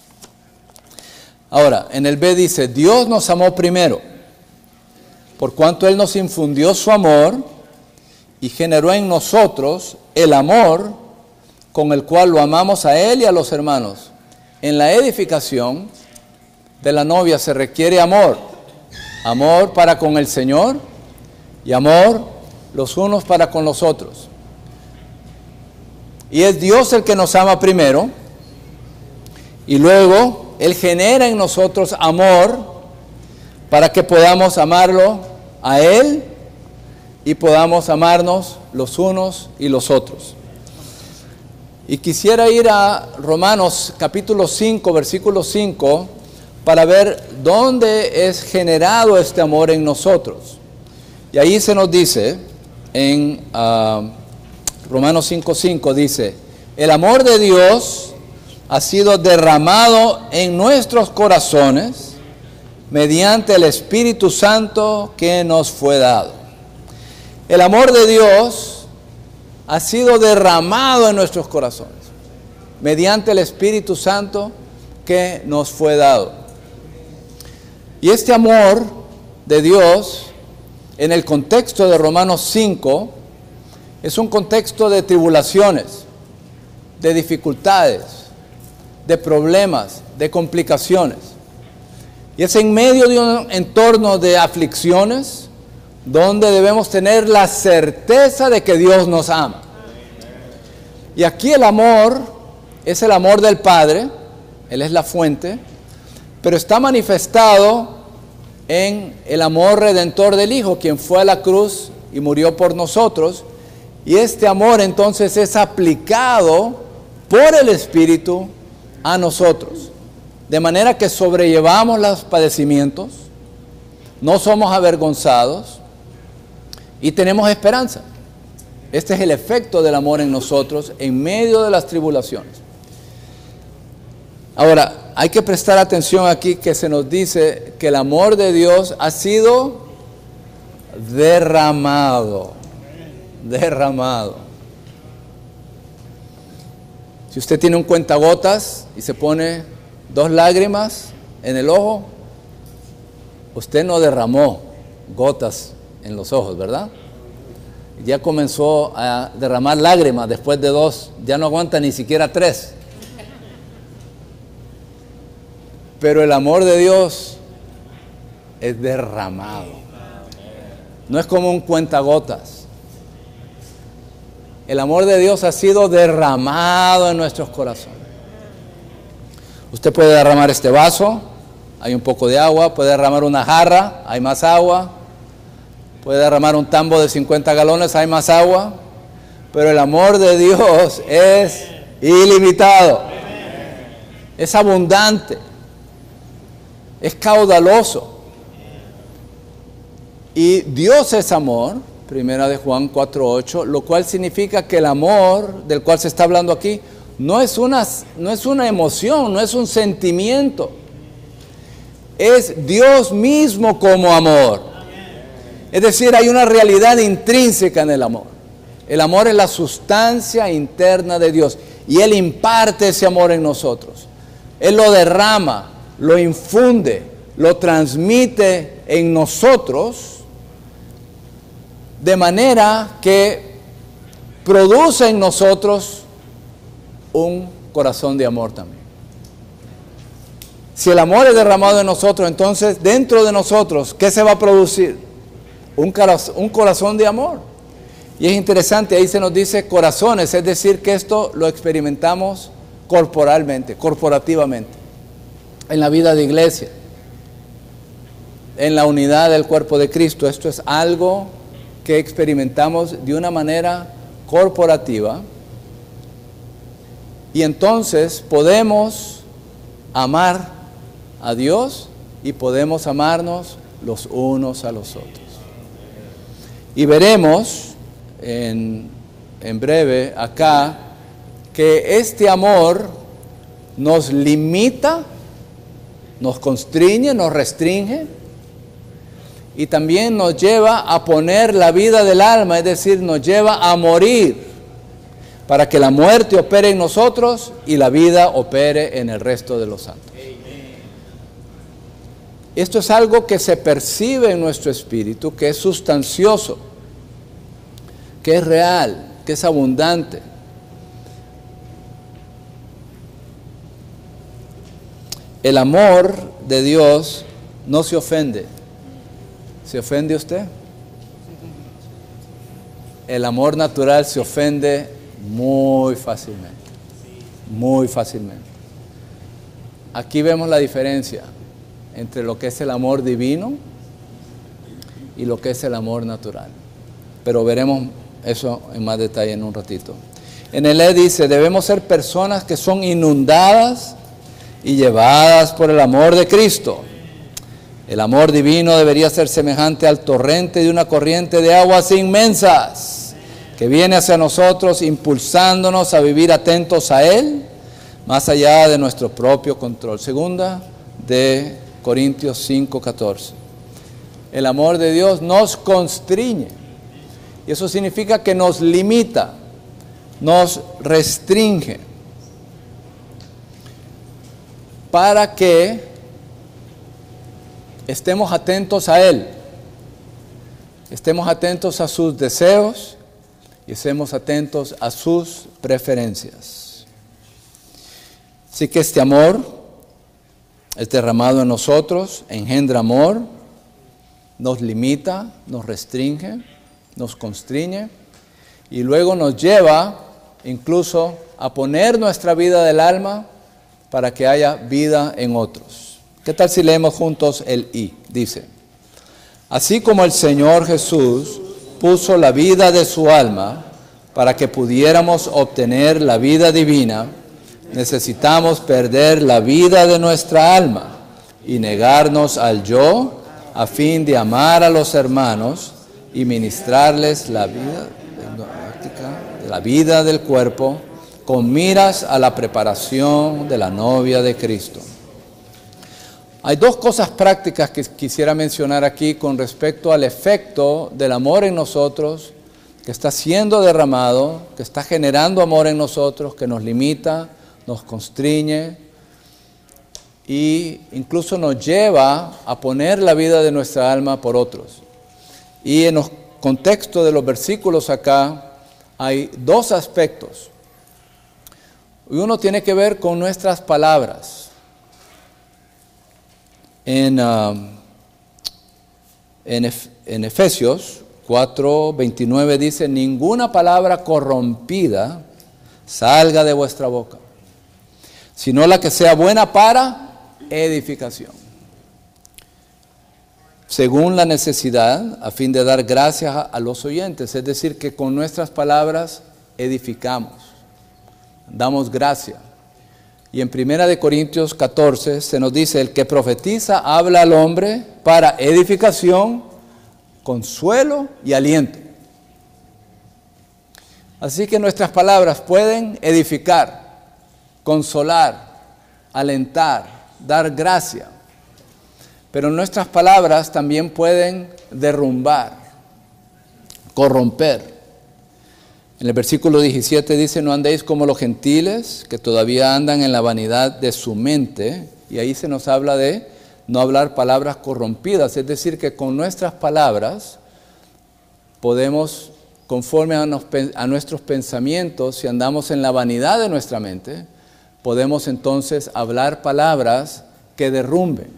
Ahora, en el B dice, Dios nos amó primero, por cuanto Él nos infundió su amor y generó en nosotros el amor con el cual lo amamos a Él y a los hermanos. En la edificación de la novia se requiere amor. Amor para con el Señor y amor los unos para con los otros. Y es Dios el que nos ama primero y luego Él genera en nosotros amor para que podamos amarlo a Él y podamos amarnos los unos y los otros. Y quisiera ir a Romanos capítulo 5, versículo 5, para ver dónde es generado este amor en nosotros. Y ahí se nos dice, en Romanos 5:5, dice, el amor de Dios ha sido derramado en nuestros corazones mediante el Espíritu Santo que nos fue dado. El amor de Dios ha sido derramado en nuestros corazones mediante el Espíritu Santo que nos fue dado. Y este amor de Dios, en el contexto de Romanos 5, es un contexto de tribulaciones, de dificultades, de problemas, de complicaciones. Y es en medio de un entorno de aflicciones donde debemos tener la certeza de que Dios nos ama. Y aquí el amor es el amor del Padre, Él es la fuente, pero está manifestado en el amor redentor del Hijo, quien fue a la cruz y murió por nosotros. Y este amor entonces es aplicado por el Espíritu a nosotros. De manera que sobrellevamos los padecimientos, no somos avergonzados y tenemos esperanza. Este es el efecto del amor en nosotros en medio de las tribulaciones. Ahora, hay que prestar atención aquí que se nos dice que el amor de Dios ha sido derramado. Derramado. Si usted tiene un cuentagotas y se pone 2 lágrimas en el ojo, Usted no derramó gotas en los ojos, ¿verdad? Ya comenzó a derramar lágrimas después de 2, ya no aguanta ni siquiera 3. Pero el amor de Dios es derramado. No es como un cuentagotas. El amor de Dios ha sido derramado en nuestros corazones. Usted puede derramar este vaso, hay un poco de agua, puede derramar una jarra, hay más agua, puede derramar un tambo de 50 galones, hay más agua, pero el amor de Dios es ilimitado, es abundante, es caudaloso. Y Dios es amor, primera de Juan 4:8, lo cual significa que el amor del cual se está hablando aquí no es una emoción, no es un sentimiento. Es Dios mismo como amor. Es decir, hay una realidad intrínseca en el amor. El amor es la sustancia interna de Dios y Él imparte ese amor en nosotros. Él lo derrama, lo infunde, lo transmite en nosotros de manera que produce en nosotros un corazón de amor también. Si el amor es derramado en nosotros, entonces dentro de nosotros, ¿qué se va a producir? Un corazón de amor. Y es interesante, ahí se nos dice corazones, es decir, que esto lo experimentamos corporalmente, corporativamente, en la vida de iglesia, en la unidad del cuerpo de Cristo. Esto es algo que experimentamos de una manera corporativa. Y entonces podemos amar a Dios y podemos amarnos los unos a los otros. Y veremos en breve acá que este amor nos limita, nos constriñe, nos restringe y también nos lleva a poner la vida del alma, es decir, nos lleva a morir para que la muerte opere en nosotros y la vida opere en el resto de los santos. Esto es algo que se percibe en nuestro espíritu, que es sustancioso, que es real, que es abundante. El amor de Dios no se ofende. ¿Se ofende usted? El amor natural se ofende muy fácilmente, muy fácilmente. Aquí vemos la diferencia entre lo que es el amor divino y lo que es el amor natural. Pero veremos eso en más detalle en un ratito. En el E dice, debemos ser personas que son inundadas y llevadas por el amor de Cristo. El amor divino debería ser semejante al torrente de una corriente de aguas inmensas que viene hacia nosotros impulsándonos a vivir atentos a Él, más allá de nuestro propio control. Segunda de Corintios 5:14. El amor de Dios nos constriñe. Y eso significa que nos limita, nos restringe, para que estemos atentos a Él, estemos atentos a sus deseos y estemos atentos a sus preferencias. Así que este amor es derramado en nosotros, engendra amor, nos limita, nos restringe, nos constriñe y luego nos lleva incluso a poner nuestra vida del alma para que haya vida en otros. ¿Qué tal si leemos juntos el I? Dice, así como el Señor Jesús puso la vida de su alma para que pudiéramos obtener la vida divina, necesitamos perder la vida de nuestra alma y negarnos al yo a fin de amar a los hermanos y ministrarles la vida del cuerpo con miras a la preparación de la novia de Cristo. Hay dos cosas prácticas que quisiera mencionar aquí con respecto al efecto del amor en nosotros, que está siendo derramado, que está generando amor en nosotros, que nos limita, nos constriñe y incluso nos lleva a poner la vida de nuestra alma por otros. Y en los contextos de los versículos acá hay dos aspectos. Y uno tiene que ver con nuestras palabras. En Efesios 4:29 dice: ninguna palabra corrompida salga de vuestra boca, sino la que sea buena para edificación, según la necesidad, a fin de dar gracias a los oyentes. Es decir, que con nuestras palabras edificamos, damos gracia. Y en 1 Corintios 14 se nos dice: el que profetiza habla al hombre para edificación, consuelo y aliento. Así que nuestras palabras pueden edificar, consolar, alentar, dar gracia. Pero nuestras palabras también pueden derrumbar, corromper. En el versículo 17 dice: no andéis como los gentiles, que todavía andan en la vanidad de su mente. Y ahí se nos habla de no hablar palabras corrompidas. Es decir, que con nuestras palabras podemos, conforme a nuestros pensamientos, si andamos en la vanidad de nuestra mente, podemos entonces hablar palabras que derrumben,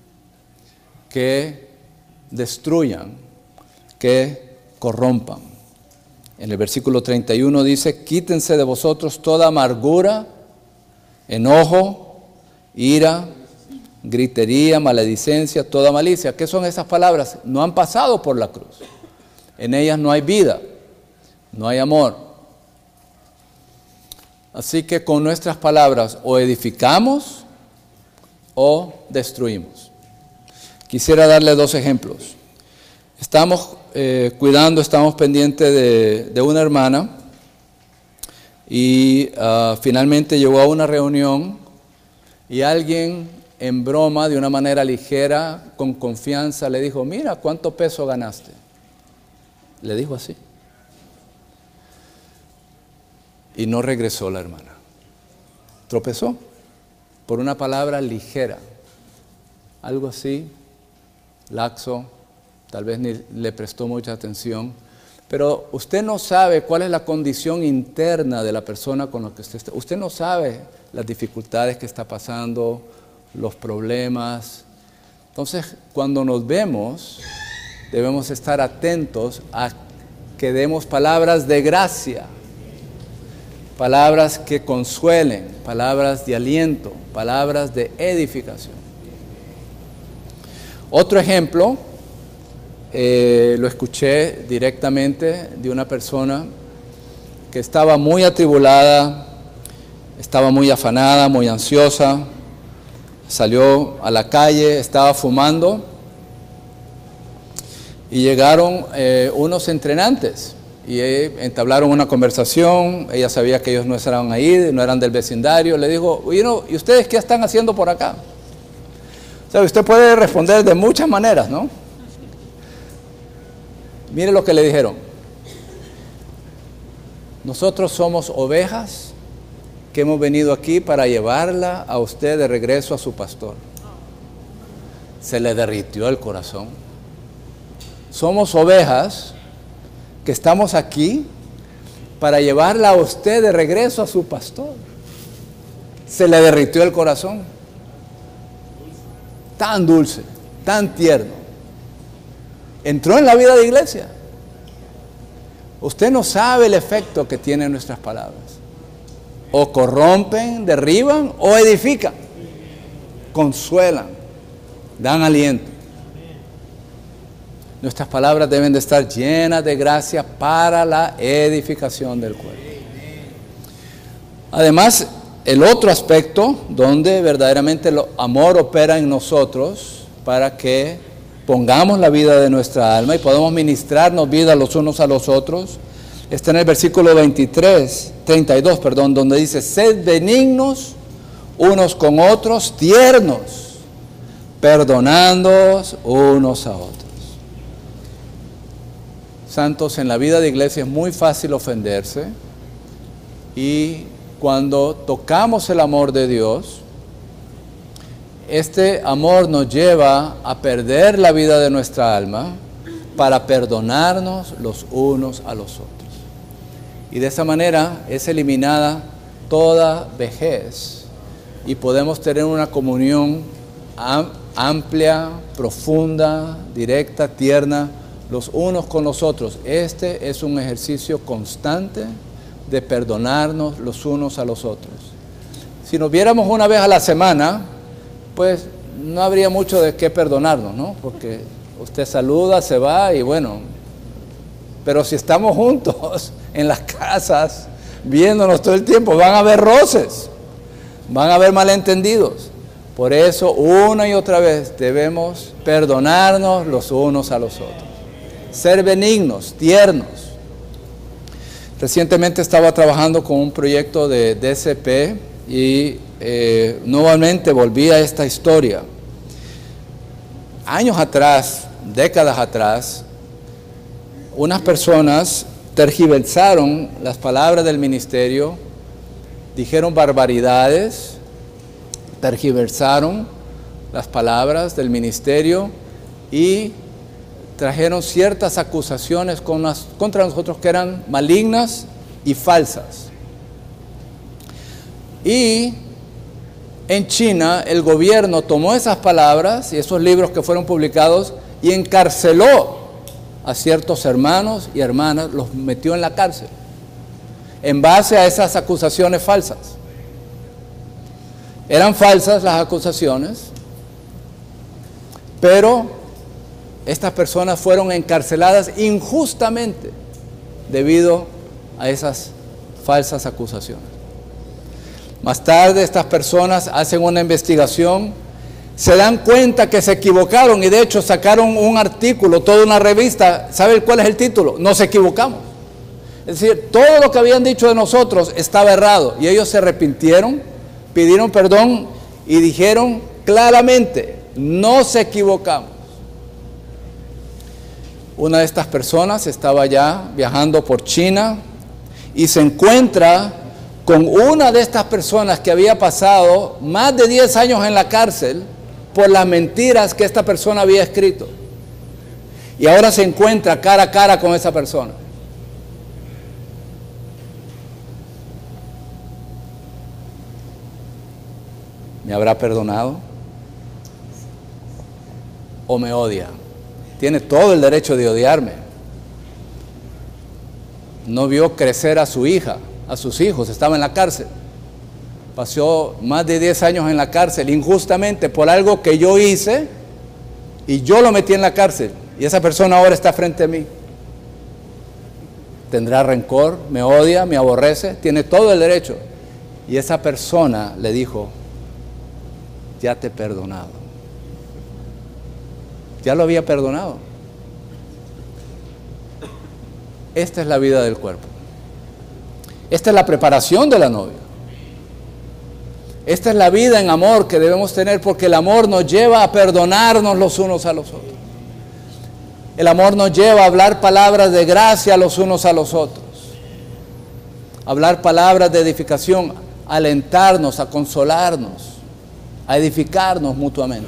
que destruyan, que corrompan. En el versículo 31 dice: quítense de vosotros toda amargura, enojo, ira, gritería, maledicencia, toda malicia. ¿Qué son esas palabras? No han pasado por la cruz. En ellas no hay vida, no hay amor. Así que con nuestras palabras o edificamos o destruimos. Quisiera darle dos ejemplos. Estamos estamos pendientes de una hermana y finalmente llegó a una reunión y alguien en broma, de una manera ligera, con confianza, le dijo: mira, ¿cuánto peso ganaste? Le dijo así. Y no regresó la hermana. Tropezó por una palabra ligera, algo así, laxo. Tal vez ni le prestó mucha atención, pero usted no sabe cuál es la condición interna de la persona con la que usted está. Usted no sabe las dificultades que está pasando, los problemas. Entonces, cuando nos vemos, debemos estar atentos a que demos palabras de gracia, palabras que consuelen, palabras de aliento, palabras de edificación. Otro ejemplo, lo escuché directamente de una persona que estaba muy atribulada, estaba muy afanada, muy ansiosa, salió a la calle, estaba fumando y llegaron unos entrenantes y entablaron una conversación. Ella sabía que ellos no estaban ahí, no eran del vecindario. Le dijo: ¿y ustedes qué están haciendo por acá? O sea, usted puede responder de muchas maneras, ¿no? Mire lo que le dijeron: nosotros somos ovejas que hemos venido aquí para llevarla a usted de regreso a su pastor. Se le derritió el corazón. Somos ovejas que estamos aquí para llevarla a usted de regreso a su pastor. Se le derritió el corazón. Tan dulce, tan tierno. Entró en la vida de iglesia. Usted no sabe el efecto que tienen nuestras palabras. O corrompen, derriban o edifican. Consuelan, dan aliento. Nuestras palabras deben de estar llenas de gracia para la edificación del cuerpo. Además, el otro aspecto donde verdaderamente el amor opera en nosotros para que pongamos la vida de nuestra alma y podamos ministrarnos vida los unos a los otros, está en el versículo 32, donde dice: sed benignos unos con otros, tiernos, perdonándoos unos a otros. Santos, en la vida de iglesia es muy fácil ofenderse, y cuando tocamos el amor de Dios Este amor nos lleva a perder la vida de nuestra alma para perdonarnos los unos a los otros. Y de esa manera es eliminada toda vejez y podemos tener una comunión amplia, profunda, directa, tierna, los unos con los otros. Este es un ejercicio constante de perdonarnos los unos a los otros. Si nos viéramos una vez a la semana, pues no habría mucho de qué perdonarnos, ¿no? Porque usted saluda, se va y bueno. Pero si estamos juntos en las casas, viéndonos todo el tiempo, van a haber roces, van a haber malentendidos. Por eso, una y otra vez debemos perdonarnos los unos a los otros. Ser benignos, tiernos. Recientemente estaba trabajando con un proyecto de DCP y nuevamente volví a esta historia. Años atrás, décadas atrás, unas personas tergiversaron las palabras del ministerio, dijeron barbaridades, tergiversaron las palabras del ministerio y trajeron ciertas acusaciones contra nosotros que eran malignas y falsas. Y en China el gobierno tomó esas palabras y esos libros que fueron publicados y encarceló a ciertos hermanos y hermanas, los metió en la cárcel en base a esas acusaciones falsas. Eran falsas las acusaciones, pero estas personas fueron encarceladas injustamente debido a esas falsas acusaciones. Más tarde estas personas hacen una investigación, se dan cuenta que se equivocaron y de hecho sacaron un artículo, toda una revista. ¿Sabe cuál es el título? Nos equivocamos. Es decir, todo lo que habían dicho de nosotros estaba errado y ellos se arrepintieron, pidieron perdón y dijeron claramente, nos equivocamos. Una de estas personas estaba ya viajando por China y se encuentra con una de estas personas que había pasado más de 10 años en la cárcel por las mentiras que esta persona había escrito. Y ahora se encuentra cara a cara con esa persona. ¿Me habrá perdonado? ¿O me odia? Tiene todo el derecho de odiarme. No vio crecer a su hija, a sus hijos, estaba en la cárcel. Pasó más de 10 años en la cárcel injustamente por algo que yo hice y yo lo metí en la cárcel. Y esa persona ahora está frente a mí. Tendrá rencor, me odia, me aborrece, tiene todo el derecho. Y esa persona le dijo, ya te he perdonado. Ya lo había perdonado. Esta es la vida del cuerpo. Esta es la preparación de la novia. Esta es la vida en amor que debemos tener, porque el amor nos lleva a perdonarnos los unos a los otros. El amor nos lleva a hablar palabras de gracia los unos a los otros. Hablar palabras de edificación, a alentarnos, a consolarnos, a edificarnos mutuamente.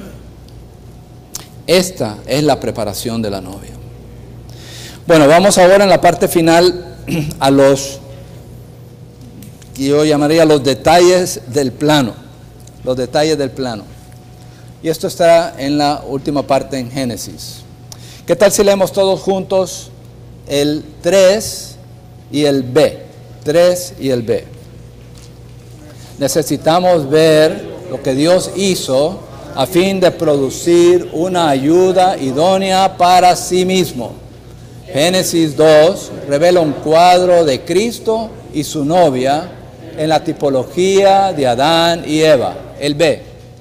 Esta es la preparación de la novia. Bueno, vamos ahora en la parte final a los que yo llamaría los detalles del plano. Los detalles del plano. Y esto está en la última parte en Génesis. ¿Qué tal si leemos todos juntos el 3 y el B? 3 y el B. Necesitamos ver lo que Dios hizo a fin de producir una ayuda idónea para sí mismo. Génesis 2 revela un cuadro de Cristo y su novia en la tipología de Adán y Eva. El B.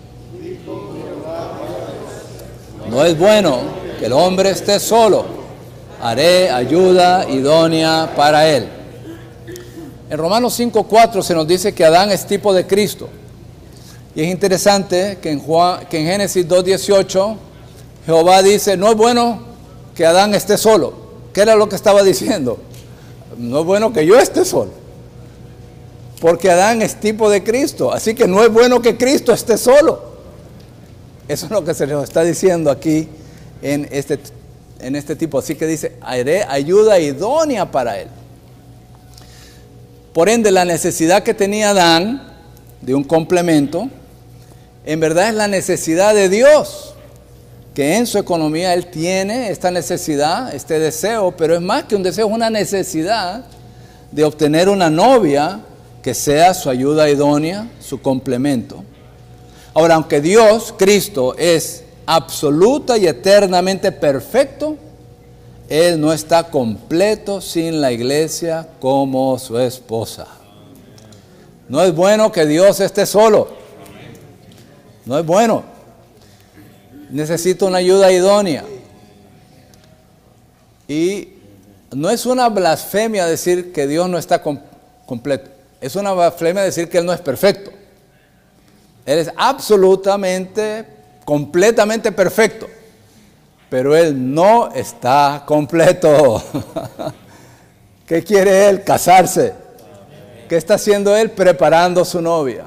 No es bueno que el hombre esté solo. Haré ayuda idónea para él. En Romanos 5:4 se nos dice que Adán es tipo de Cristo. Y es interesante que en Génesis 2:18 Jehová dice, no es bueno que Adán esté solo. ¿Qué era lo que estaba diciendo? No es bueno que yo esté solo. Porque Adán es tipo de Cristo, así que no es bueno que Cristo esté solo. Eso es lo que se nos está diciendo aquí en este tipo. Así que dice, haré ayuda idónea para él. Por ende, la necesidad que tenía Adán de un complemento, en verdad es la necesidad de Dios, que en su economía Él tiene esta necesidad, este deseo, pero es más que un deseo, es una necesidad de obtener una novia que sea su ayuda idónea, su complemento. Ahora, aunque Dios, Cristo, es absoluta y eternamente perfecto, Él no está completo sin la iglesia como su esposa. No es bueno que Dios esté solo. No es bueno. Necesita una ayuda idónea. Y no es una blasfemia decir que Dios no está completo. Es una blasfemia decir que Él no es perfecto. Él es absolutamente, completamente perfecto. Pero Él no está completo. ¿Qué quiere Él? Casarse. ¿Qué está haciendo Él? Preparando su novia.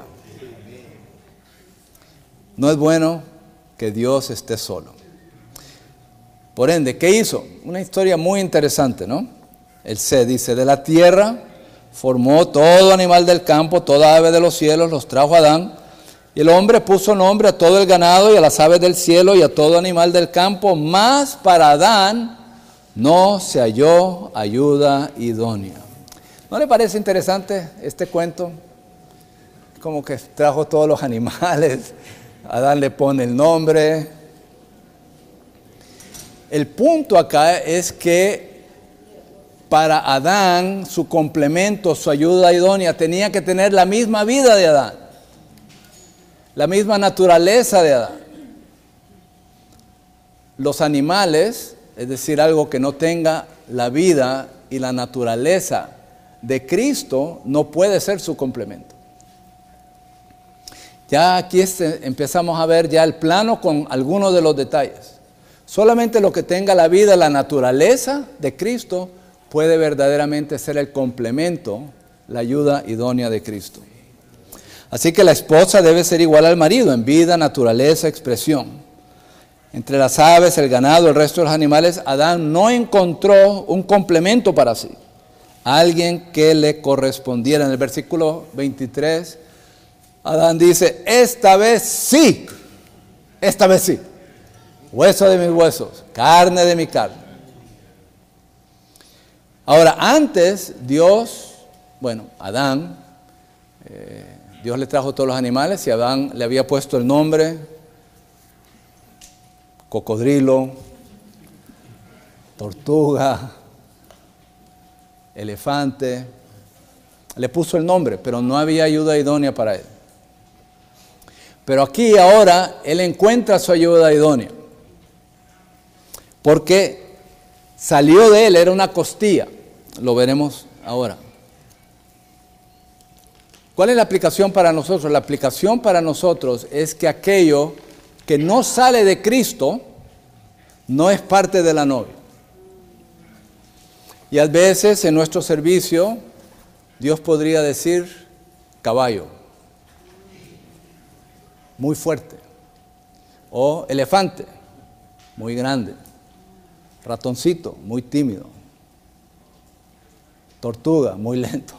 No es bueno que Dios esté solo. Por ende, ¿qué hizo? Una historia muy interesante, ¿no? El C dice, de la tierra formó todo animal del campo, toda ave de los cielos, los trajo a Adán. Y el hombre puso nombre a todo el ganado y a las aves del cielo y a todo animal del campo, mas para Adán no se halló ayuda idónea. ¿No le parece interesante este cuento? Como que trajo todos los animales, Adán le pone el nombre. El punto acá es que para Adán, su complemento, su ayuda idónea, tenía que tener la misma vida de Adán, la misma naturaleza de Adán. Los animales, es decir, algo que no tenga la vida y la naturaleza de Cristo, no puede ser su complemento. Ya aquí empezamos a ver ya el plano con algunos de los detalles. Solamente lo que tenga la vida, la naturaleza de Cristo, puede verdaderamente ser el complemento, la ayuda idónea de Cristo. Así que la esposa debe ser igual al marido en vida, naturaleza, expresión. Entre las aves, el ganado, el resto de los animales, Adán no encontró un complemento para sí. Alguien que le correspondiera. En el versículo 23, Adán dice, esta vez sí, hueso de mis huesos, carne de mi carne. Ahora, antes Adán, Dios le trajo todos los animales y Adán le había puesto el nombre, cocodrilo, tortuga, elefante, le puso el nombre, pero no había ayuda idónea para él. Pero aquí ahora él encuentra su ayuda idónea, porque salió de él, era una costilla, lo veremos ahora. ¿Cuál es la aplicación para nosotros? La aplicación para nosotros es que aquello que no sale de Cristo no es parte de la novia. Y a veces en nuestro servicio Dios podría decir caballo, muy fuerte, o elefante, muy grande, ratoncito, muy tímido, tortuga, muy lento,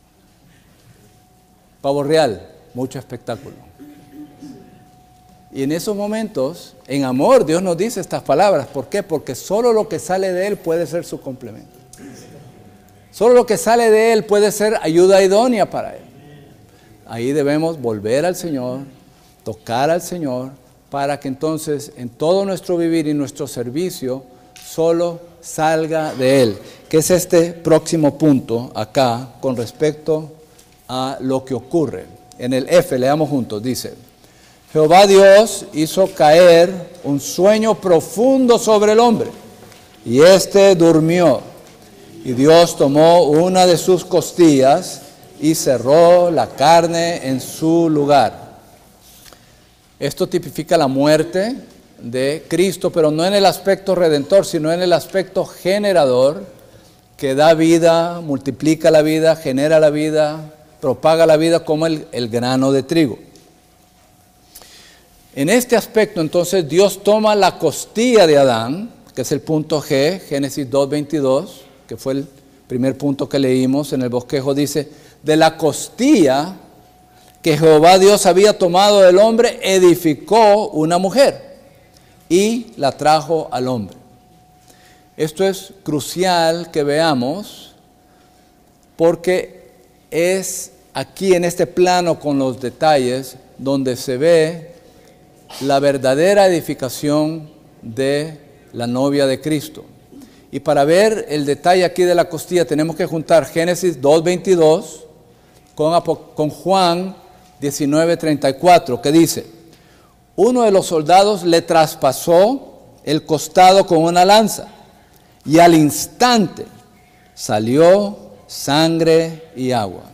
pavo real, mucho espectáculo. Y en esos momentos, en amor, Dios nos dice estas palabras. ¿Por qué? Porque solo lo que sale de Él puede ser su complemento. Solo lo que sale de Él puede ser ayuda idónea para Él. Ahí debemos volver al Señor, tocar al Señor, para que entonces en todo nuestro vivir y nuestro servicio solo salga de Él. Que es este próximo punto acá con respecto a lo que ocurre. En el F, leamos juntos, dice: Jehová Dios hizo caer un sueño profundo sobre el hombre, y éste durmió. Y Dios tomó una de sus costillas y cerró la carne en su lugar. Esto tipifica la muerte de Cristo, pero no en el aspecto redentor, sino en el aspecto generador, que da vida, multiplica la vida, genera la vida, propaga la vida como el grano de trigo. En este aspecto, entonces, Dios toma la costilla de Adán, que es el punto G, Génesis 2:22, que fue el primer punto que leímos en el bosquejo, dice, de la costilla que Jehová Dios había tomado del hombre, edificó una mujer y la trajo al hombre. Esto es crucial que veamos, porque es aquí en este plano con los detalles donde se ve la verdadera edificación de la novia de Cristo. Y para ver el detalle aquí de la costilla tenemos que juntar Génesis 2:22 con Juan 19:34, que dice, uno de los soldados le traspasó el costado con una lanza y al instante salió sangre y agua.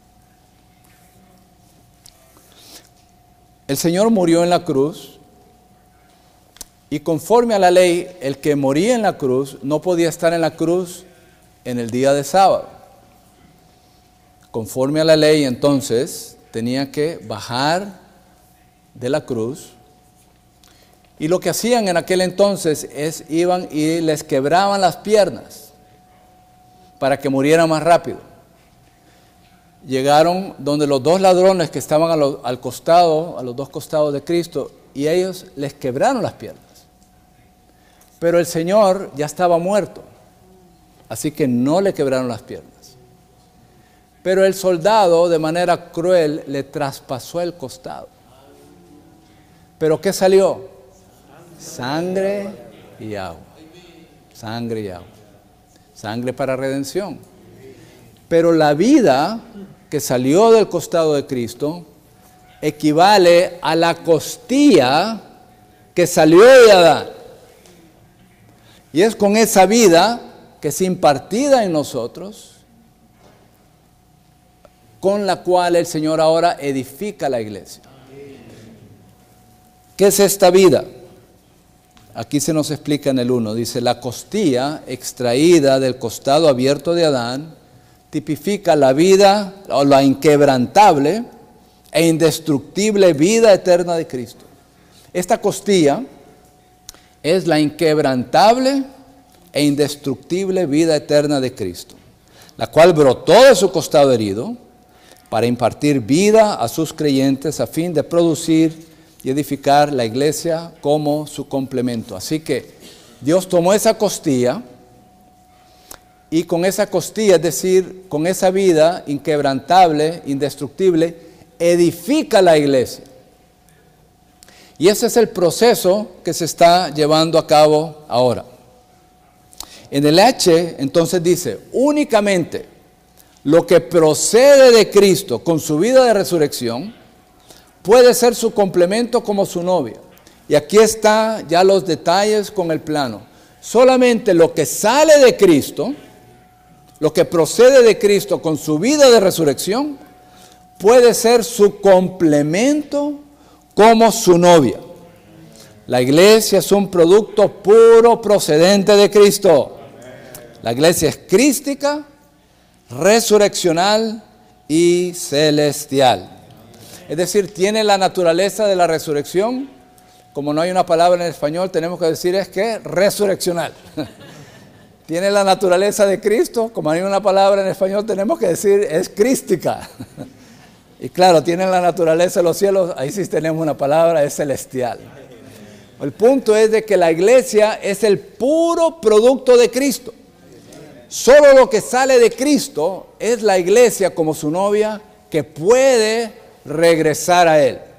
El Señor murió en la cruz y conforme a la ley, el que moría en la cruz no podía estar en la cruz en el día de sábado. Conforme a la ley, entonces, tenía que bajar de la cruz. Y lo que hacían en aquel entonces es iban y les quebraban las piernas para que murieran más rápido. Llegaron donde los dos ladrones que estaban al costado, a los dos costados de Cristo, y ellos les quebraron las piernas. Pero el Señor ya estaba muerto, así que no le quebraron las piernas. Pero el soldado, de manera cruel, le traspasó el costado. ¿Pero qué salió? Sangre y agua. Sangre y agua. Sangre para redención. Pero la vida que salió del costado de Cristo equivale a la costilla que salió de Adán. Y es con esa vida que es impartida en nosotros, con la cual el Señor ahora edifica la iglesia. ¿Qué es esta vida? Aquí se nos explica en el 1, dice, la costilla extraída del costado abierto de Adán tipifica la vida, o la inquebrantable e indestructible vida eterna de Cristo. Esta costilla es la inquebrantable e indestructible vida eterna de Cristo, la cual brotó de su costado herido para impartir vida a sus creyentes a fin de producir y edificar la iglesia como su complemento. Así que Dios tomó esa costilla y con esa costilla, es decir, con esa vida inquebrantable, indestructible, edifica la iglesia. Y ese es el proceso que se está llevando a cabo ahora. En el H, entonces dice, únicamente lo que procede de Cristo con su vida de resurrección puede ser su complemento como su novia. Y aquí están ya los detalles con el plano. Solamente lo que sale de Cristo, lo que procede de Cristo con su vida de resurrección, puede ser su complemento como su novia. La iglesia es un producto puro procedente de Cristo. La iglesia es crística, resurreccional y celestial. Es decir, tiene la naturaleza de la resurrección. Como no hay una palabra en español, tenemos que decir es que resurreccional. Tiene la naturaleza de Cristo. Como no hay una palabra en español, tenemos que decir es crística. Y claro, tiene la naturaleza de los cielos. Ahí sí tenemos una palabra, es celestial. El punto es de que la iglesia es el puro producto de Cristo. Solo lo que sale de Cristo es la iglesia como su novia que puede regresar a Él.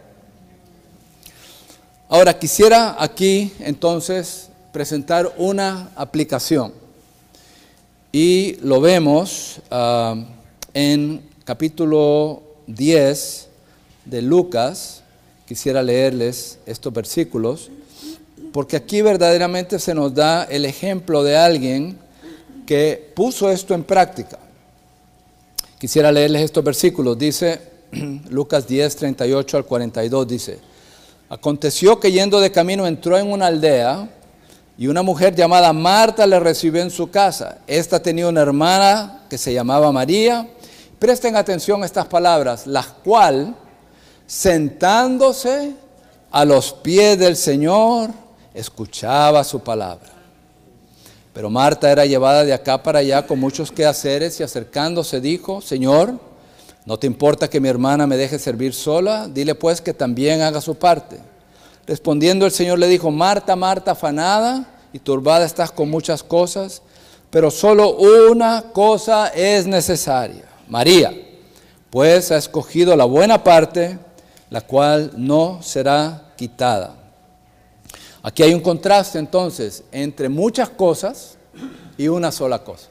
Ahora quisiera aquí entonces presentar una aplicación y lo vemos en capítulo 10 de Lucas. Quisiera leerles estos versículos porque aquí verdaderamente se nos da el ejemplo de alguien que puso esto en práctica. Quisiera leerles estos versículos. Dice Lucas 10, 38 al 42, dice: aconteció que yendo de camino entró en una aldea y una mujer llamada Marta le recibió en su casa. Esta tenía una hermana que se llamaba María. Presten atención a estas palabras, la cual, sentándose, a los pies del Señor, escuchaba su palabra. Pero Marta era llevada de acá para allá con muchos quehaceres y acercándose dijo, Señor, ¿no te importa que mi hermana me deje servir sola? Dile pues que también haga su parte. Respondiendo el Señor le dijo, Marta, Marta, afanada y turbada estás con muchas cosas, pero solo una cosa es necesaria. María, pues ha escogido la buena parte, la cual no será quitada. Aquí hay un contraste entonces entre muchas cosas y una sola cosa.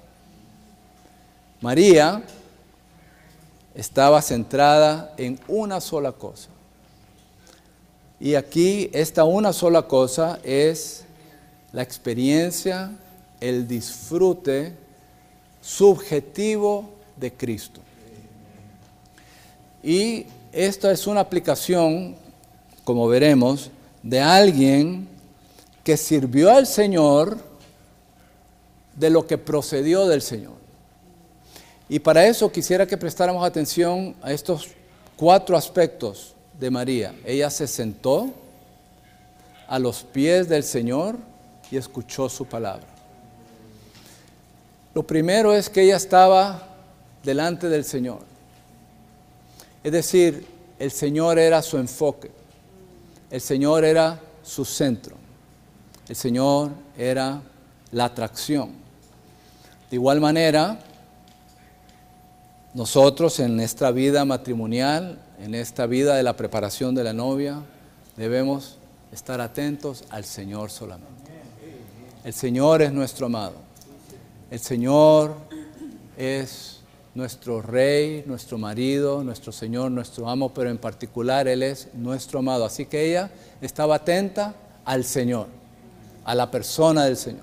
María estaba centrada en una sola cosa. Y aquí esta una sola cosa es la experiencia, el disfrute subjetivo de Cristo. Y esta es una aplicación, como veremos, de alguien que sirvió al Señor de lo que procedió del Señor. Y para eso quisiera que prestáramos atención a estos 4 aspectos de María. Ella se sentó a los pies del Señor y escuchó su palabra. Lo primero es que ella estaba delante del Señor. Es decir, el Señor era su enfoque. El Señor era su centro. El Señor era la atracción. De igual manera, nosotros en esta vida matrimonial, en esta vida de la preparación de la novia, debemos estar atentos al Señor solamente. El Señor es nuestro amado. El Señor es nuestro Rey, nuestro marido, nuestro Señor, nuestro amo, pero en particular Él es nuestro amado. Así que ella estaba atenta al Señor, a la persona del Señor.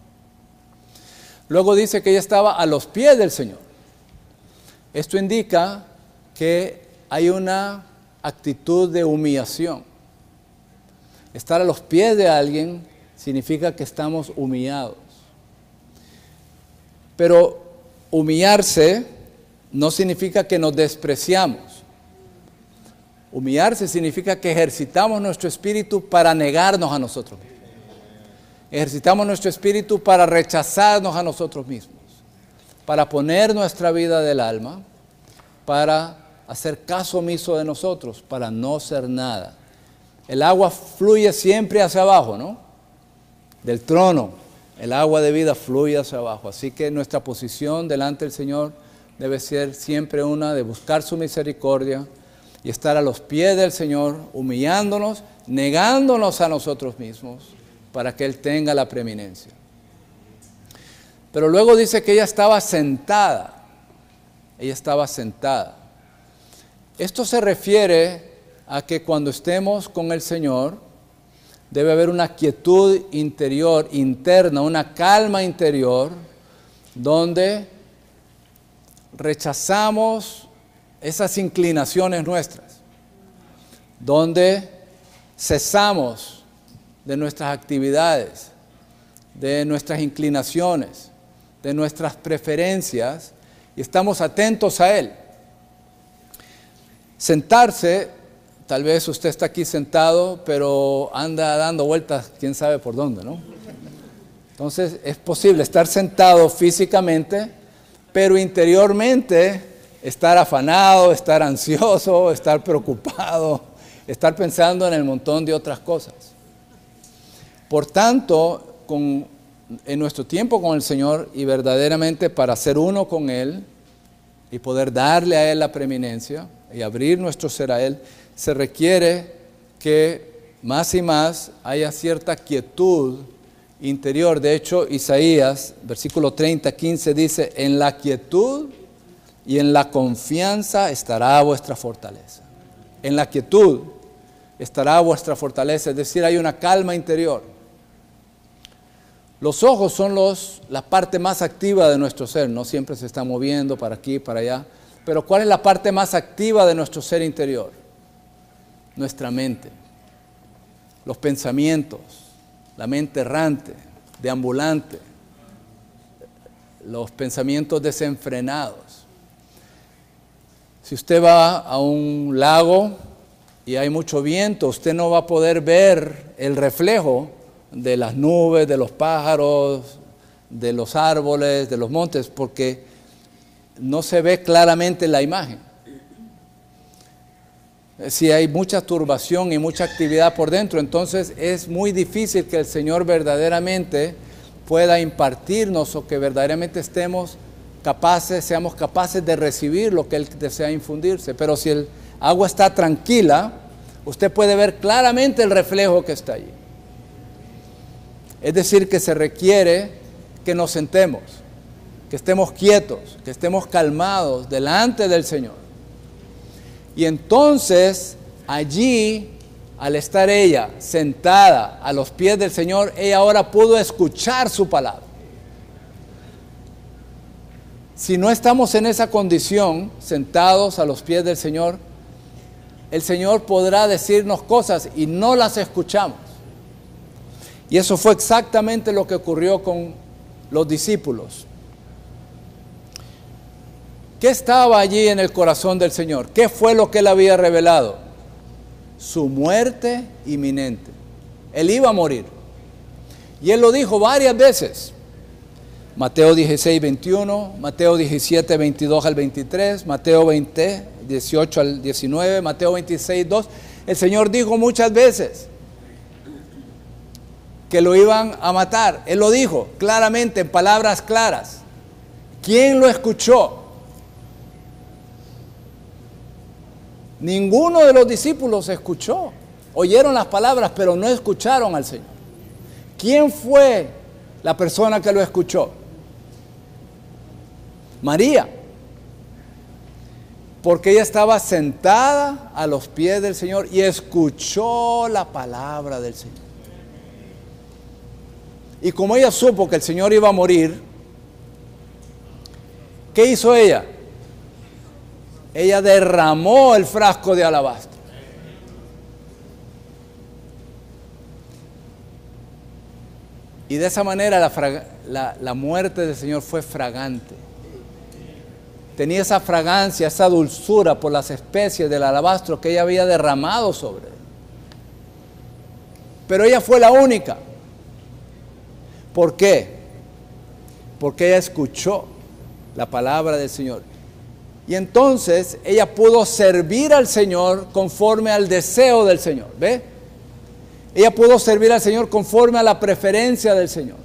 Luego dice que ella estaba a los pies del Señor. Esto indica que hay una actitud de humillación. Estar a los pies de alguien significa que estamos humillados. Pero humillarse no significa que nos despreciamos. Humillarse significa que ejercitamos nuestro espíritu para negarnos a nosotros mismos. Ejercitamos nuestro espíritu para rechazarnos a nosotros mismos, para poner nuestra vida del alma, para hacer caso omiso de nosotros, para no ser nada. El agua fluye siempre hacia abajo, ¿no? Del trono, el agua de vida fluye hacia abajo. Así que nuestra posición delante del Señor debe ser siempre una de buscar su misericordia y estar a los pies del Señor, humillándonos, negándonos a nosotros mismos, para que Él tenga la preeminencia. Pero luego dice que ella estaba sentada. Ella estaba sentada. Esto se refiere a que cuando estemos con el Señor, debe haber una quietud interior, interna, una calma interior, donde rechazamos esas inclinaciones nuestras, donde cesamos de nuestras actividades, de nuestras inclinaciones, de nuestras preferencias, y estamos atentos a Él. Sentarse, tal vez usted está aquí sentado, pero anda dando vueltas, quién sabe por dónde, ¿no? Entonces es posible estar sentado físicamente, pero interiormente estar afanado, estar ansioso, estar preocupado, estar pensando en el montón de otras cosas. Por tanto, en nuestro tiempo con el Señor y verdaderamente para ser uno con Él y poder darle a Él la preeminencia y abrir nuestro ser a Él, se requiere que más y más haya cierta quietud interior. De hecho, Isaías, versículo 30, 15 dice, en la quietud y en la confianza estará vuestra fortaleza. En la quietud estará vuestra fortaleza, es decir, hay una calma interior. Los ojos son la parte más activa de nuestro ser, no siempre se están moviendo para aquí, para allá, pero ¿cuál es la parte más activa de nuestro ser interior? Nuestra mente, los pensamientos, la mente errante, deambulante, los pensamientos desenfrenados. Si usted va a un lago y hay mucho viento, usted no va a poder ver el reflejo de las nubes, de los pájaros, de los árboles, de los montes, porque no se ve claramente la imagen. Si hay mucha turbación y mucha actividad por dentro, entonces es muy difícil que el Señor verdaderamente pueda impartirnos o que verdaderamente seamos capaces de recibir lo que Él desea infundirse. Pero si el agua está tranquila, usted puede ver claramente el reflejo que está allí. Es decir, que se requiere que nos sentemos, que estemos quietos, que estemos calmados delante del Señor. Y entonces, allí, al estar ella sentada a los pies del Señor, ella ahora pudo escuchar su palabra. Si no estamos en esa condición, sentados a los pies del Señor, el Señor podrá decirnos cosas y no las escuchamos. Y eso fue exactamente lo que ocurrió con los discípulos. ¿Qué estaba allí en el corazón del Señor? ¿Qué fue lo que Él había revelado? Su muerte inminente. Él iba a morir. Y Él lo dijo varias veces. Mateo 16, 21, Mateo 17, 22 al 23, Mateo 20, 18 al 19, Mateo 26, 2. El Señor dijo muchas veces que lo iban a matar. Él lo dijo claramente, en palabras claras. ¿Quién lo escuchó? Ninguno de los discípulos escuchó. Oyeron las palabras, pero no escucharon al Señor. ¿Quién fue la persona que lo escuchó? María. Porque ella estaba sentada a los pies del Señor y escuchó la palabra del Señor. Y como ella supo que el Señor iba a morir, ¿qué hizo ella? Ella derramó el frasco de alabastro. Y de esa manera la muerte del Señor fue fragante. Tenía esa fragancia, esa dulzura por las especies del alabastro que ella había derramado sobre él. Pero ella fue la única. ¿Por qué? Porque ella escuchó la palabra del Señor. Y entonces ella pudo servir al Señor conforme al deseo del Señor. ¿Ve? Ella pudo servir al Señor conforme a la preferencia del Señor.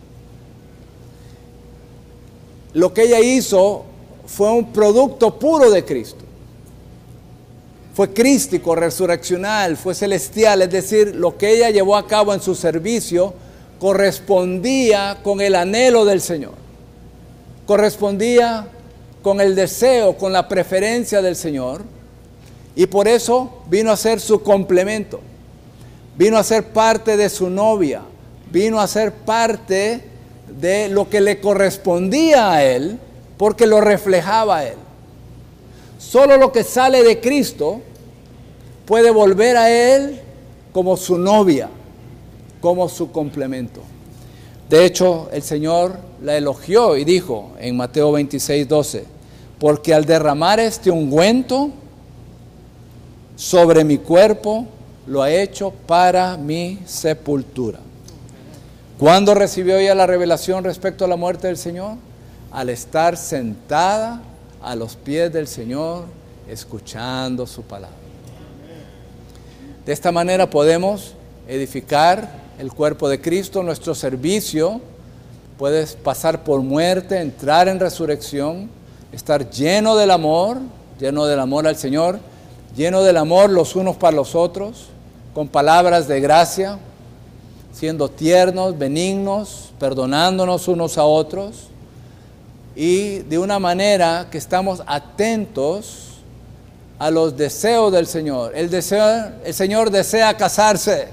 Lo que ella hizo fue un producto puro de Cristo. Fue crístico, resurreccional, fue celestial. Es decir, lo que ella llevó a cabo en su servicio correspondía con el anhelo del Señor. Correspondía con el deseo, con la preferencia del Señor, y por eso vino a ser su complemento, vino a ser parte de su novia, vino a ser parte de lo que le correspondía a Él, porque lo reflejaba a Él. Solo lo que sale de Cristo puede volver a Él como su novia, como su complemento. De hecho, el Señor la elogió y dijo en Mateo 26, 12, porque al derramar este ungüento sobre mi cuerpo, lo ha hecho para mi sepultura. ¿Cuándo recibió ella la revelación respecto a la muerte del Señor? Al estar sentada a los pies del Señor, escuchando su palabra. De esta manera podemos edificar el cuerpo de Cristo. Nuestro servicio puede pasar por muerte, entrar en resurrección, estar lleno del amor al Señor, lleno del amor los unos para los otros, con palabras de gracia, siendo tiernos, benignos, perdonándonos unos a otros, y de una manera que estamos atentos a los deseos del Señor. El Señor desea casarse.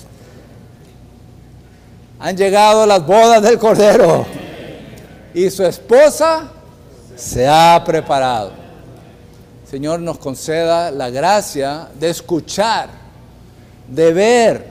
Han llegado las bodas del Cordero y su esposa se ha preparado. Señor, nos conceda la gracia de escuchar, de ver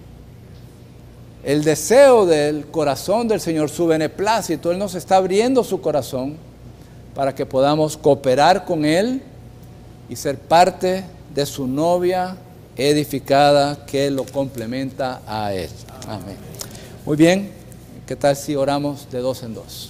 el deseo del corazón del Señor, su beneplácito. Él nos está abriendo su corazón para que podamos cooperar con Él y ser parte de su novia edificada que lo complementa a Él. Amén. Muy bien, ¿qué tal si oramos de dos en dos?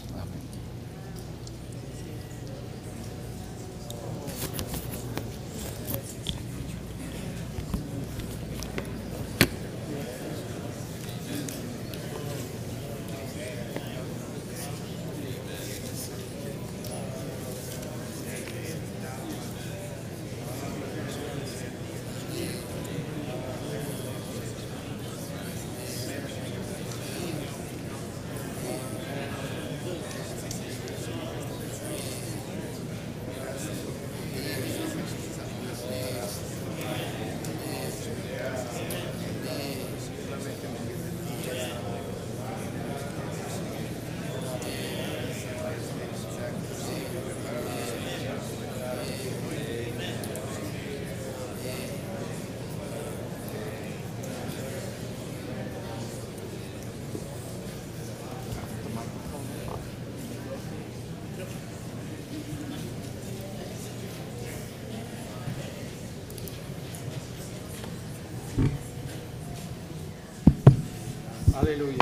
Aleluya.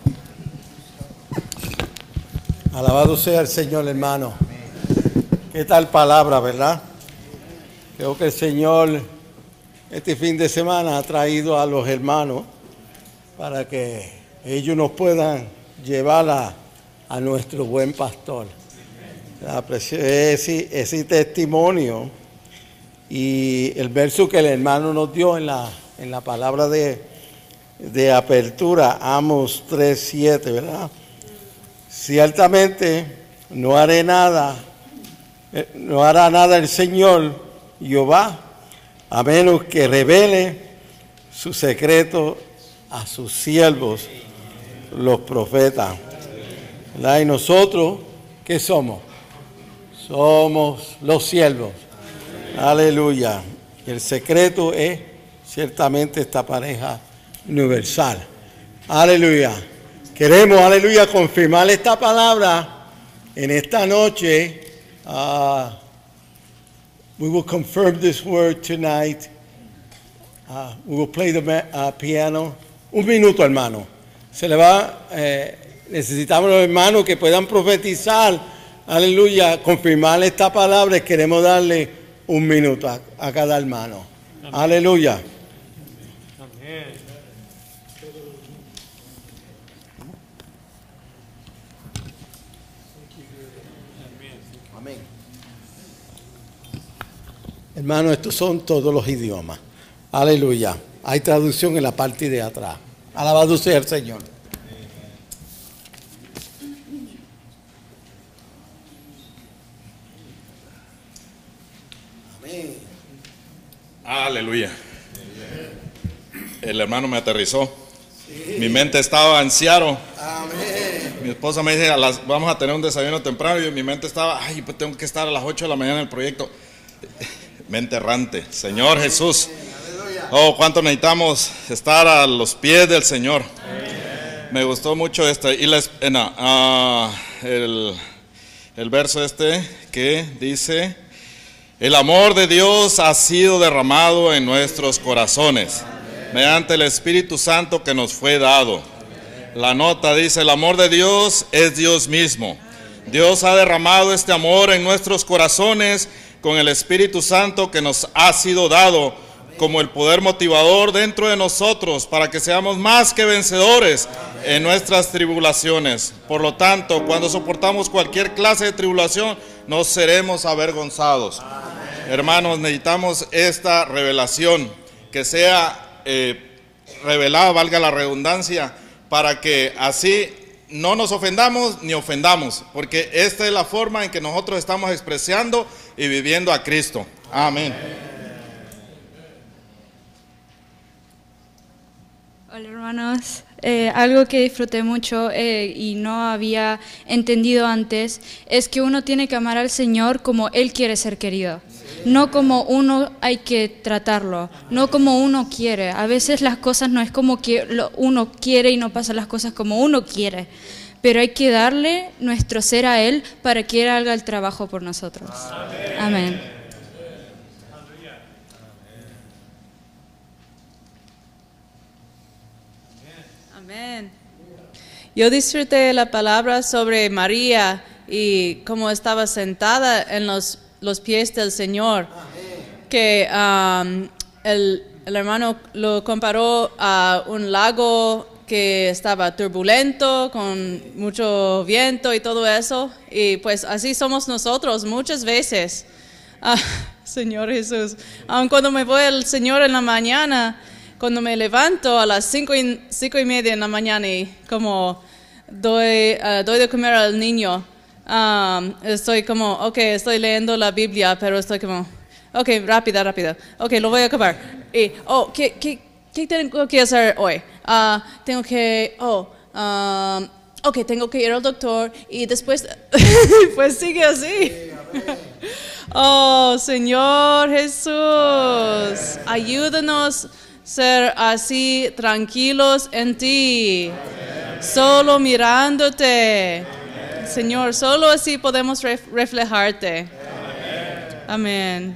Alabado sea el Señor, hermano. Qué tal palabra, ¿verdad? Creo que el Señor este fin de semana ha traído a los hermanos para que ellos nos puedan llevar a nuestro buen pastor. Ese testimonio y el verso que el hermano nos dio en la palabra de apertura, Amos 3:7, ¿verdad? Ciertamente no hará nada el Señor Jehová, a menos que revele su secreto a sus siervos, los profetas. ¿Verdad? Y nosotros, ¿qué somos? Somos los siervos. Aleluya. Y el secreto es ciertamente esta pareja universal. Aleluya. Queremos, aleluya, confirmar esta palabra en esta noche. We will confirm this word tonight. We will play the piano. Un minuto, hermano. Necesitamos los hermanos que puedan profetizar. Aleluya. Confirmar esta palabra. Queremos darle un minuto a cada hermano. Amén. Aleluya. Amén. Amén. Hermano, estos son todos los idiomas. Aleluya. Hay traducción en la parte de atrás. Alabado sea el Señor. Amén.
Aleluya. El hermano me aterrizó. Sí. Mi mente estaba ansiado.
Amén.
Mi esposa me dice, vamos a tener un desayuno temprano, y mi mente estaba, pues tengo que estar a las 8 de la mañana en el proyecto. Mente errante. Señor Jesús. Oh, cuánto necesitamos estar a los pies del Señor. Me gustó mucho esto. Y el verso que dice: el amor de Dios ha sido derramado en nuestros corazones mediante el Espíritu Santo que nos fue dado. La nota dice: el amor de Dios es Dios mismo. Dios ha derramado este amor en nuestros corazones con el Espíritu Santo que nos ha sido dado como el poder motivador dentro de nosotros para que seamos más que vencedores en nuestras tribulaciones. Por lo tanto, cuando soportamos cualquier clase de tribulación, no seremos avergonzados. Hermanos, necesitamos esta revelación que sea revelada, valga la redundancia, para que así no nos ofendamos ni ofendamos, porque esta es la forma en que nosotros estamos expresando y viviendo a Cristo. Amén.
Hola hermanos, algo que disfruté mucho y no había entendido antes es que uno tiene que amar al Señor como Él quiere ser querido, no como uno hay que tratarlo, no como uno quiere. A veces las cosas no es como que uno quiere y no pasan las cosas como uno quiere, pero hay que darle nuestro ser a Él para que Él haga el trabajo por nosotros. Amén.
Amén. Yo disfruté la palabra sobre María y cómo estaba sentada en los pies del Señor. Que el hermano lo comparó a un lago que estaba turbulento, con mucho viento y todo eso. Y pues así somos nosotros muchas veces. Señor Jesús, aun cuando me voy al Señor en la mañana, cuando me levanto a las 5:30 en la mañana y como doy de comer al niño, estoy como, ok, estoy leyendo la Biblia, pero estoy como, ok, rápido, ok, lo voy a acabar. Y, ¿qué tengo que hacer hoy? Tengo que ir al doctor y después, pues sigue así. Oh, Señor Jesús, ayúdanos a ser así tranquilos en ti, solo mirándote. Señor, solo así podemos reflejarte. Amén.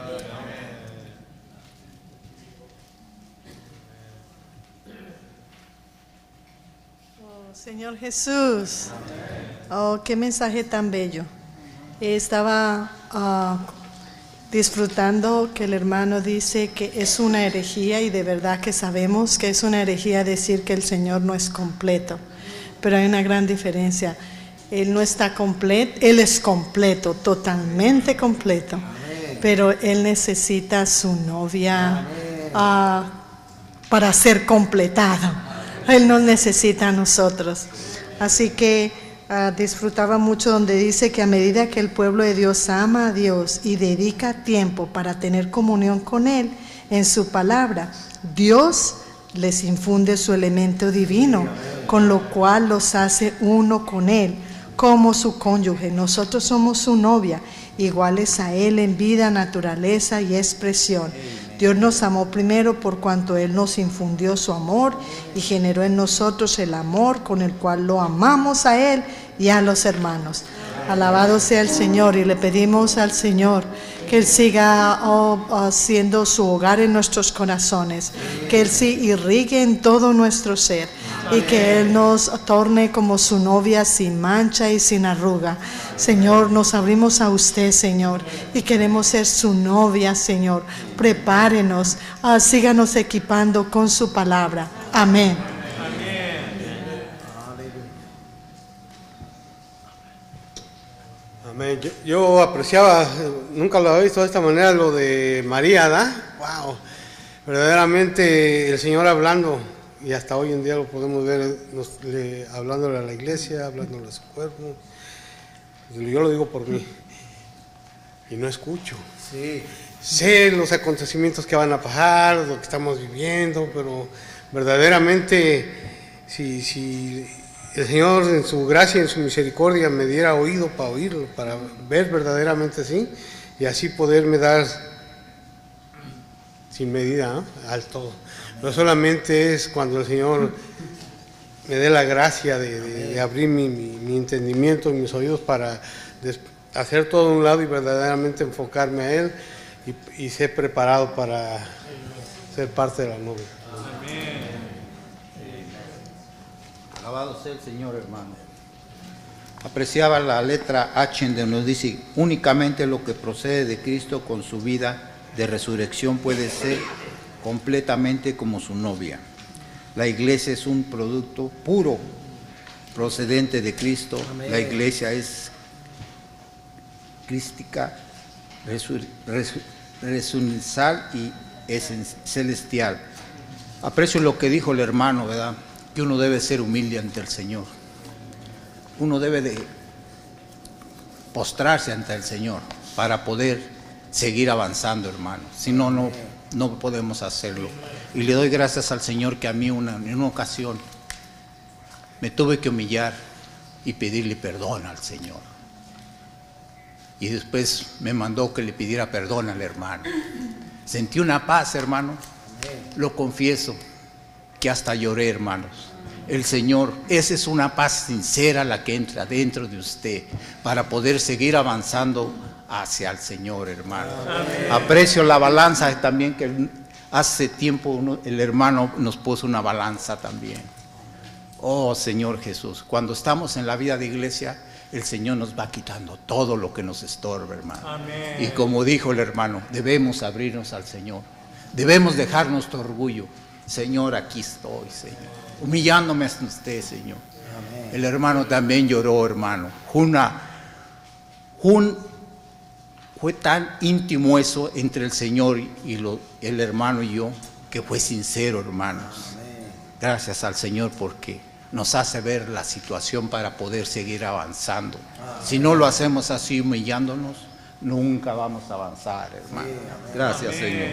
Oh, Señor Jesús, oh, qué mensaje tan bello. Estaba disfrutando que el hermano dice que es una herejía, y de verdad que sabemos que es una herejía decir que el Señor no es completo, pero hay una gran diferencia. Él no está completo, Él es completo, totalmente completo, pero Él necesita su novia para ser completado. Él nos necesita a nosotros. Así que disfrutaba mucho donde dice que a medida que el pueblo de Dios ama a Dios y dedica tiempo para tener comunión con Él en su palabra, Dios les infunde su elemento divino, con lo cual los hace uno con Él, como su cónyuge. Nosotros somos su novia, iguales a Él en vida, naturaleza y expresión. Dios nos amó primero por cuanto Él nos infundió su amor y generó en nosotros el amor con el cual lo amamos a Él y a los hermanos. Alabado sea el Señor, y le pedimos al Señor que Él siga haciendo su hogar en nuestros corazones, que Él sí irrigue en todo nuestro ser y que Él nos torne como su novia sin mancha y sin arruga. Señor, nos abrimos a usted, Señor, y queremos ser su novia, Señor. Prepárenos, síganos equipando con su palabra. Amén.
Amén. Yo apreciaba, nunca lo había visto de esta manera, lo de María, ¿verdad? Wow. Verdaderamente el Señor hablando, y hasta hoy en día lo podemos ver, hablándole a la iglesia, hablándole a su cuerpo. Yo lo digo por mí, y no escucho. Sí. Sé los acontecimientos que van a pasar, lo que estamos viviendo, pero verdaderamente si el Señor en su gracia y en su misericordia me diera oído para oírlo, para ver verdaderamente así, y así poderme dar sin medida al todo. No solamente es cuando el Señor me dé la gracia de abrir mi entendimiento y mis oídos para hacer todo a un lado y verdaderamente enfocarme a Él y ser preparado para ser parte de la novia. Amén.
Alabado sea el Señor, hermano. Apreciaba la letra H donde nos dice: únicamente lo que procede de Cristo con su vida de resurrección puede ser completamente como su novia. La iglesia es un producto puro procedente de Cristo. Amén. La iglesia es crística, resucital y celestial. Aprecio lo que dijo el hermano, ¿verdad? Que uno debe ser humilde ante el Señor. Uno debe de postrarse ante el Señor para poder seguir avanzando, hermano. Si no, no podemos hacerlo. Y le doy gracias al Señor que a mí en una ocasión me tuve que humillar y pedirle perdón al Señor. Y después me mandó que le pidiera perdón al hermano. Sentí una paz, hermano. Lo confieso, que hasta lloré, hermanos. El Señor, esa es una paz sincera la que entra dentro de usted para poder seguir avanzando hacia el Señor, hermano. Amén. Aprecio la balanza también, que hace tiempo el hermano nos puso una balanza también. Oh Señor Jesús, cuando estamos en la vida de iglesia, el Señor nos va quitando todo lo que nos estorba, hermano.
Amén.
Y como dijo el hermano, debemos abrirnos al Señor. Debemos dejar nuestro orgullo. Señor, aquí estoy, Señor. Humillándome ante usted, Señor. Amén. El hermano también lloró, hermano. Fue tan íntimo eso entre el Señor y el hermano y yo, que fue sincero, hermanos. Amén. Gracias al Señor porque nos hace ver la situación para poder seguir avanzando. Amén. Si no lo hacemos así humillándonos, nunca vamos a avanzar, hermano. Gracias, Amén. Señor.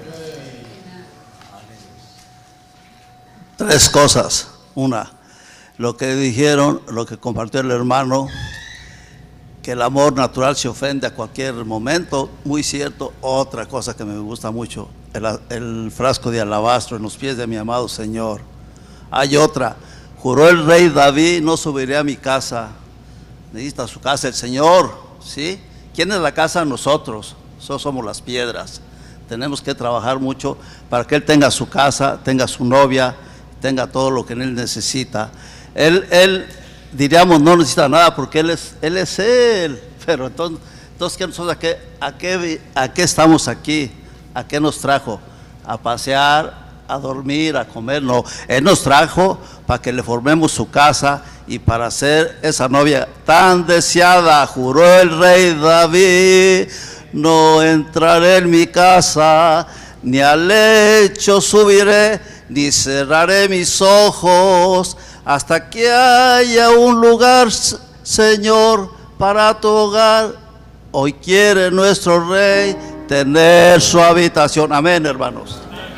3 cosas. Una, lo que dijeron, lo que compartió el hermano, que el amor natural se ofende a cualquier momento, muy cierto. Otra cosa que me gusta mucho, el frasco de alabastro en los pies de mi amado Señor. Hay otra, juró el rey David, no subiré a mi casa. Necesita su casa el Señor, ¿sí? ¿Quién es la casa? Nosotros, somos las piedras. Tenemos que trabajar mucho para que Él tenga su casa, tenga su novia, tenga todo lo que Él necesita. Él diríamos, no necesita nada porque Él es Él. Pero entonces ¿qué nosotros a qué estamos aquí? ¿A qué nos trajo? ¿A pasear, a dormir, a comer? No, Él nos trajo para que le formemos su casa y para ser esa novia tan deseada. Juró el rey David, no entraré en mi casa, ni al lecho subiré, ni cerraré mis ojos, hasta que haya un lugar, Señor, para tu hogar. Hoy quiere nuestro Rey tener su habitación. Amén, hermanos.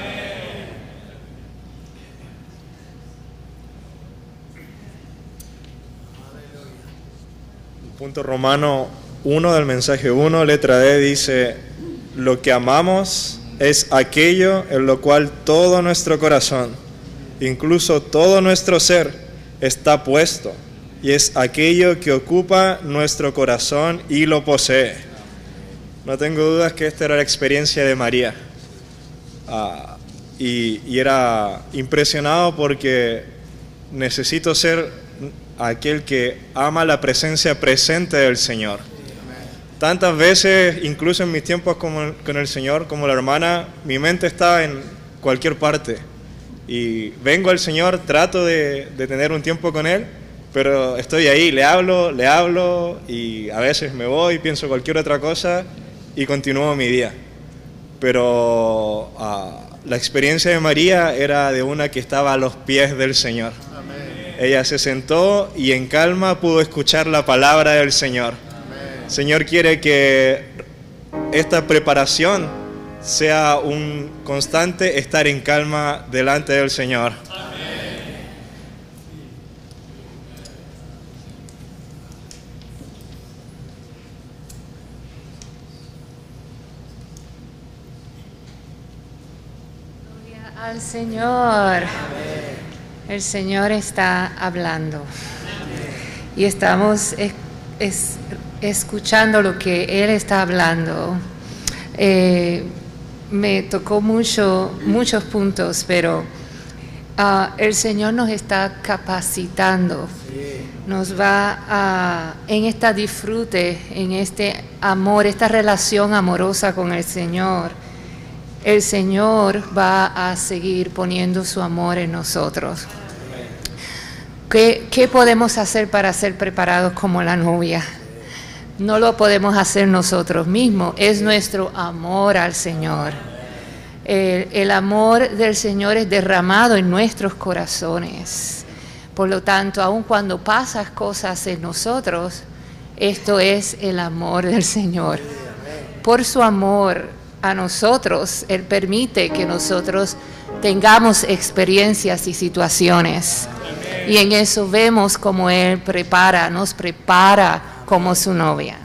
Punto Romano 1 del mensaje 1, letra D, dice: lo que amamos es aquello en lo cual todo nuestro corazón, incluso todo nuestro ser, está puesto, y es aquello que ocupa nuestro corazón y lo posee. No tengo dudas que esta era la experiencia de María. Y era impresionado porque necesito ser aquel que ama la presencia presente del Señor. Tantas veces, incluso en mis tiempos con el Señor, como la hermana, mi mente estaba en cualquier parte. Y vengo al Señor, trato de tener un tiempo con Él, pero estoy ahí, le hablo, y a veces me voy, pienso cualquier otra cosa y continúo mi día. Pero la experiencia de María era de una que estaba a los pies del Señor. Amén. Ella se sentó y en calma pudo escuchar la palabra del Señor. El Señor quiere que esta preparación sea un constante estar en calma delante del Señor. Amén.
Gloria al Señor. El Señor está hablando. Y estamos escuchando lo que Él está hablando. Me tocó muchos puntos, pero el Señor nos está capacitando, nos va en este disfrute, en este amor, esta relación amorosa con el Señor. El Señor va a seguir poniendo su amor en nosotros. ¿Qué podemos hacer para ser preparados como la novia? No lo podemos hacer nosotros mismos, es nuestro amor al Señor. El amor del Señor es derramado en nuestros corazones. Por lo tanto, aun cuando pasan cosas en nosotros, esto es el amor del Señor. Por su amor a nosotros, Él permite que nosotros tengamos experiencias y situaciones. Y en eso vemos cómo Él nos prepara como su novia.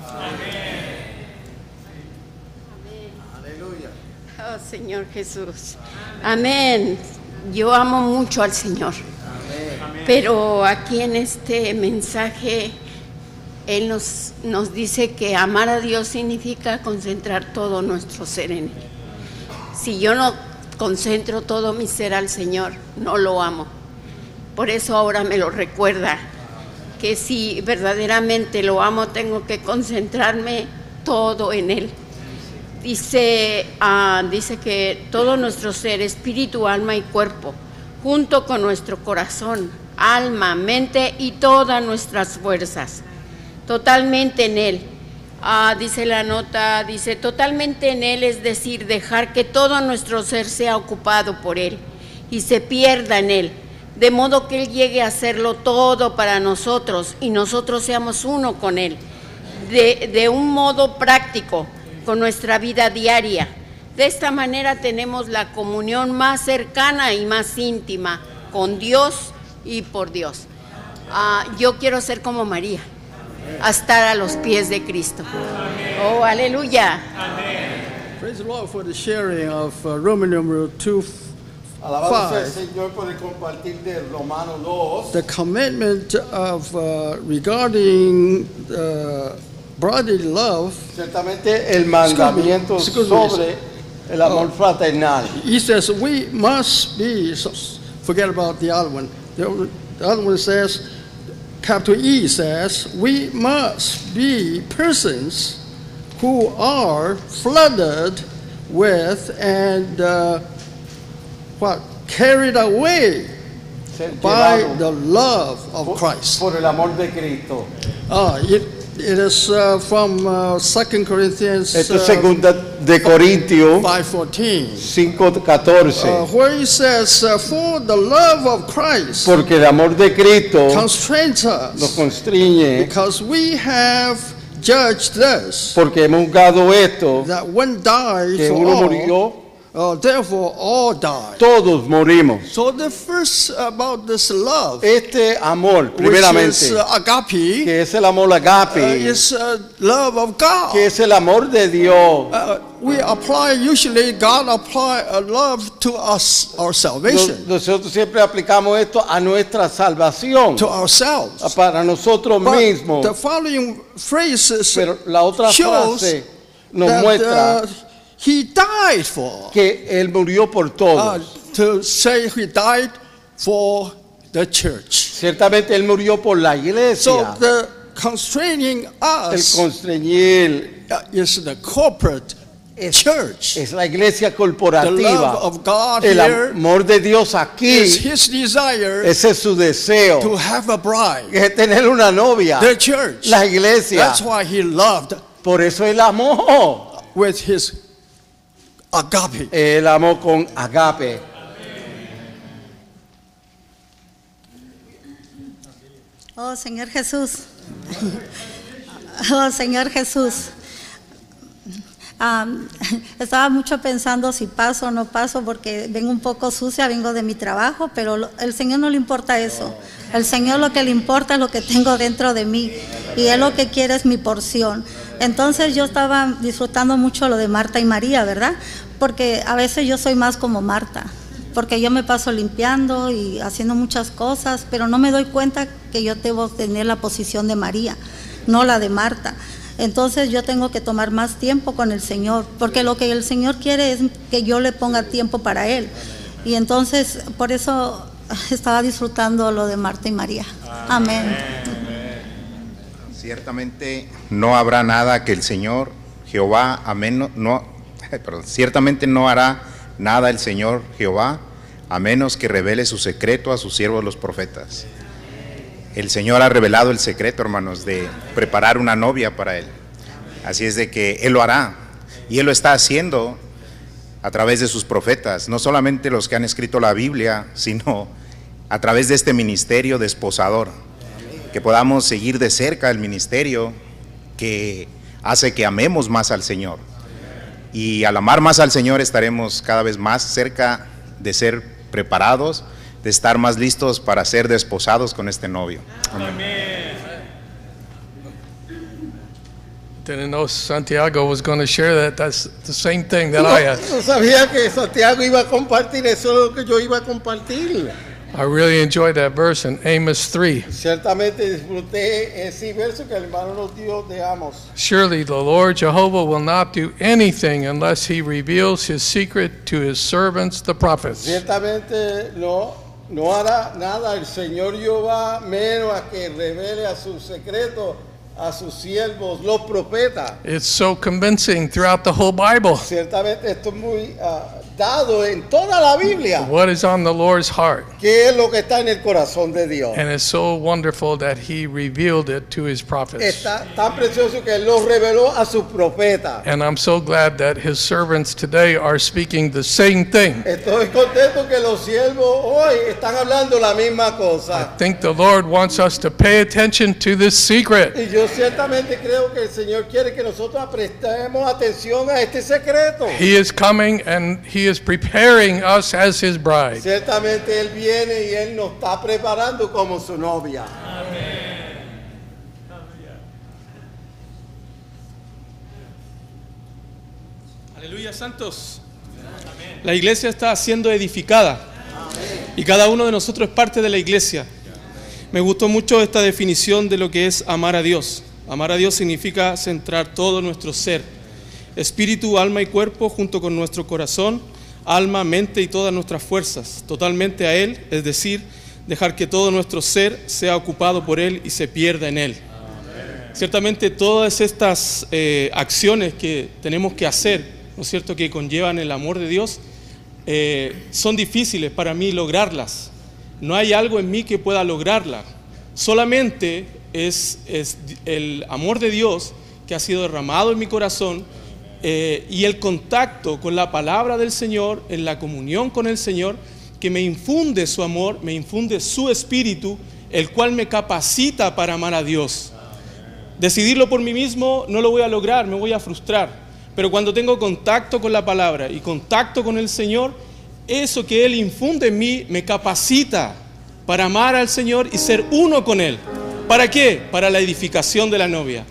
Oh, Señor Jesús. Amén. Yo amo mucho al Señor. Pero aquí en este mensaje, Él nos dice que amar a Dios significa concentrar todo nuestro ser en Él. Si yo no concentro todo mi ser al Señor, no lo amo. Por eso ahora me lo recuerda, que si verdaderamente lo amo, tengo que concentrarme todo en Él. Dice que todo nuestro ser, espíritu, alma y cuerpo, junto con nuestro corazón, alma, mente y todas nuestras fuerzas, totalmente en Él. Dice la nota, dice totalmente en Él, es decir, dejar que todo nuestro ser sea ocupado por Él y se pierda en Él, de modo que Él llegue a hacerlo todo para nosotros y nosotros seamos uno con Él, de un modo práctico, con nuestra vida diaria. De esta manera tenemos la comunión más cercana y más íntima con Dios y por Dios. Yo quiero ser como María, a estar a los pies de Cristo. Oh, aleluya.
Praise the Lord for the sharing of Roman numeral 2. Alabado sea el Señor por el compartir de Romano 2. The commitment of regarding brotherly love. Ciertamente el mandamiento sobre el amor fraternal. He says we must be. Forget about the other one. The other one says, capital E says, we must be persons who are flooded with and carried away by the love of Christ. Por el amor de Cristo. It is from 2 Corinthians. Esto es segunda de Corintios 5:14. Where he says, "For the love of Christ." Porque el amor de Cristo constrains us. Nos constriñe. Because we have judged this. Porque hemos juzgado esto. That one died que uno murió. Therefore all die. Todos morimos. So the first about this love. Este amor, primeramente, which is agape, que es el amor agape, is love of God, que es el amor de Dios. We apply usually God apply love to us, our salvation. Nosotros siempre aplicamos esto a nuestra salvación. To ourselves. Para nosotros mismos. The following phrases. Pero la otra frase nos muestra. He died for. Que él murió por todos. To say he died for the church. Ciertamente él murió por la iglesia. So the constraining us. El constreñir is the corporate church. Es la iglesia corporativa. The love of God el amor de Dios aquí. Is his desire. Ese es su deseo. To have a bride. Es tener una novia. The church. La iglesia. That's why he loved. Por eso él amó. With his agape. El amor con agape.
Oh, Señor Jesús. Oh, Señor Jesús. Estaba mucho pensando si paso o no paso porque vengo un poco sucia, vengo de mi trabajo, pero el Señor no le importa eso. El Señor lo que le importa es lo que tengo dentro de mí y Él lo que quiere es mi porción. Entonces yo estaba disfrutando mucho lo de Marta y María, ¿verdad? Porque a veces yo soy más como Marta, porque yo me paso limpiando y haciendo muchas cosas, pero no me doy cuenta que yo debo tener la posición de María, no la de Marta. Entonces yo tengo que tomar más tiempo con el Señor, porque lo que el Señor quiere es que yo le ponga tiempo para Él. Y entonces por eso estaba disfrutando lo de Marta y María. Amén.
Ciertamente no habrá nada que el Señor Jehová, ciertamente no hará nada el Señor Jehová, a menos que revele su secreto a sus siervos los profetas. El Señor ha revelado el secreto, hermanos, de preparar una novia para Él. Así es de que Él lo hará, y Él lo está haciendo a través de sus profetas, no solamente los que han escrito la Biblia, sino a través de este ministerio desposador, que podamos seguir de cerca el ministerio que hace que amemos más al Señor. Y al amar más al Señor estaremos cada vez más cerca de ser preparados, de estar más listos para ser desposados con este novio. Amén.
Didn't know Santiago was going to share that. That's the same thing that I had.
No sabía que Santiago iba a compartir eso, lo que yo iba a compartir.
I really enjoyed that verse in Amos 3.
Ciertamente disfruté ese verso que el hermano nos dio de Amos.
Surely the Lord Jehovah will not do anything unless he reveals his secret to his servants the prophets.
Ciertamente no no hará nada el Señor Jehová menos a que revele a sus secretos a sus siervos, los profetas.
It's so convincing throughout the whole Bible.
Ciertamente esto es muy dado en toda la Biblia.
What is on the Lord's heart?
¿Qué es lo que está en el corazón de Dios?
And it's so wonderful that He revealed it to His prophets.
Está tan precioso que Él lo reveló a sus profetas.
And I'm so glad that His servants today are speaking the same thing.
Estoy contento que los siervos hoy están hablando la misma cosa.
I think the Lord wants us to pay attention to this secret.
Y yo ciertamente creo que el Señor quiere que nosotros prestemos atención a este secreto.
He is coming and He is preparing us as His bride.
Ciertamente Él viene y Él nos está preparando como su novia.
Aleluya, santos. La iglesia está siendo edificada y cada uno de nosotros es parte de la iglesia. Me gustó mucho esta definición de lo que es amar a Dios. Amar a Dios significa centrar todo nuestro ser, espíritu, alma y cuerpo, junto con nuestro corazón, alma, mente y todas nuestras fuerzas, totalmente a Él, es decir, dejar que todo nuestro ser sea ocupado por Él y se pierda en Él. Ciertamente todas estas acciones que tenemos que hacer, ¿no es cierto?, que conllevan el amor de Dios, son difíciles para mí lograrlas. No hay algo en mí que pueda lograrla. Solamente es el amor de Dios que ha sido derramado en mi corazón y el contacto con la palabra del Señor, en la comunión con el Señor, que me infunde su amor, me infunde su espíritu, el cual me capacita para amar a Dios. Decidirlo por mí mismo no lo voy a lograr, me voy a frustrar. Pero cuando tengo contacto con la palabra y contacto con el Señor, eso que Él infunde en mí me capacita para amar al Señor y ser uno con Él. ¿Para qué? Para la edificación de la novia.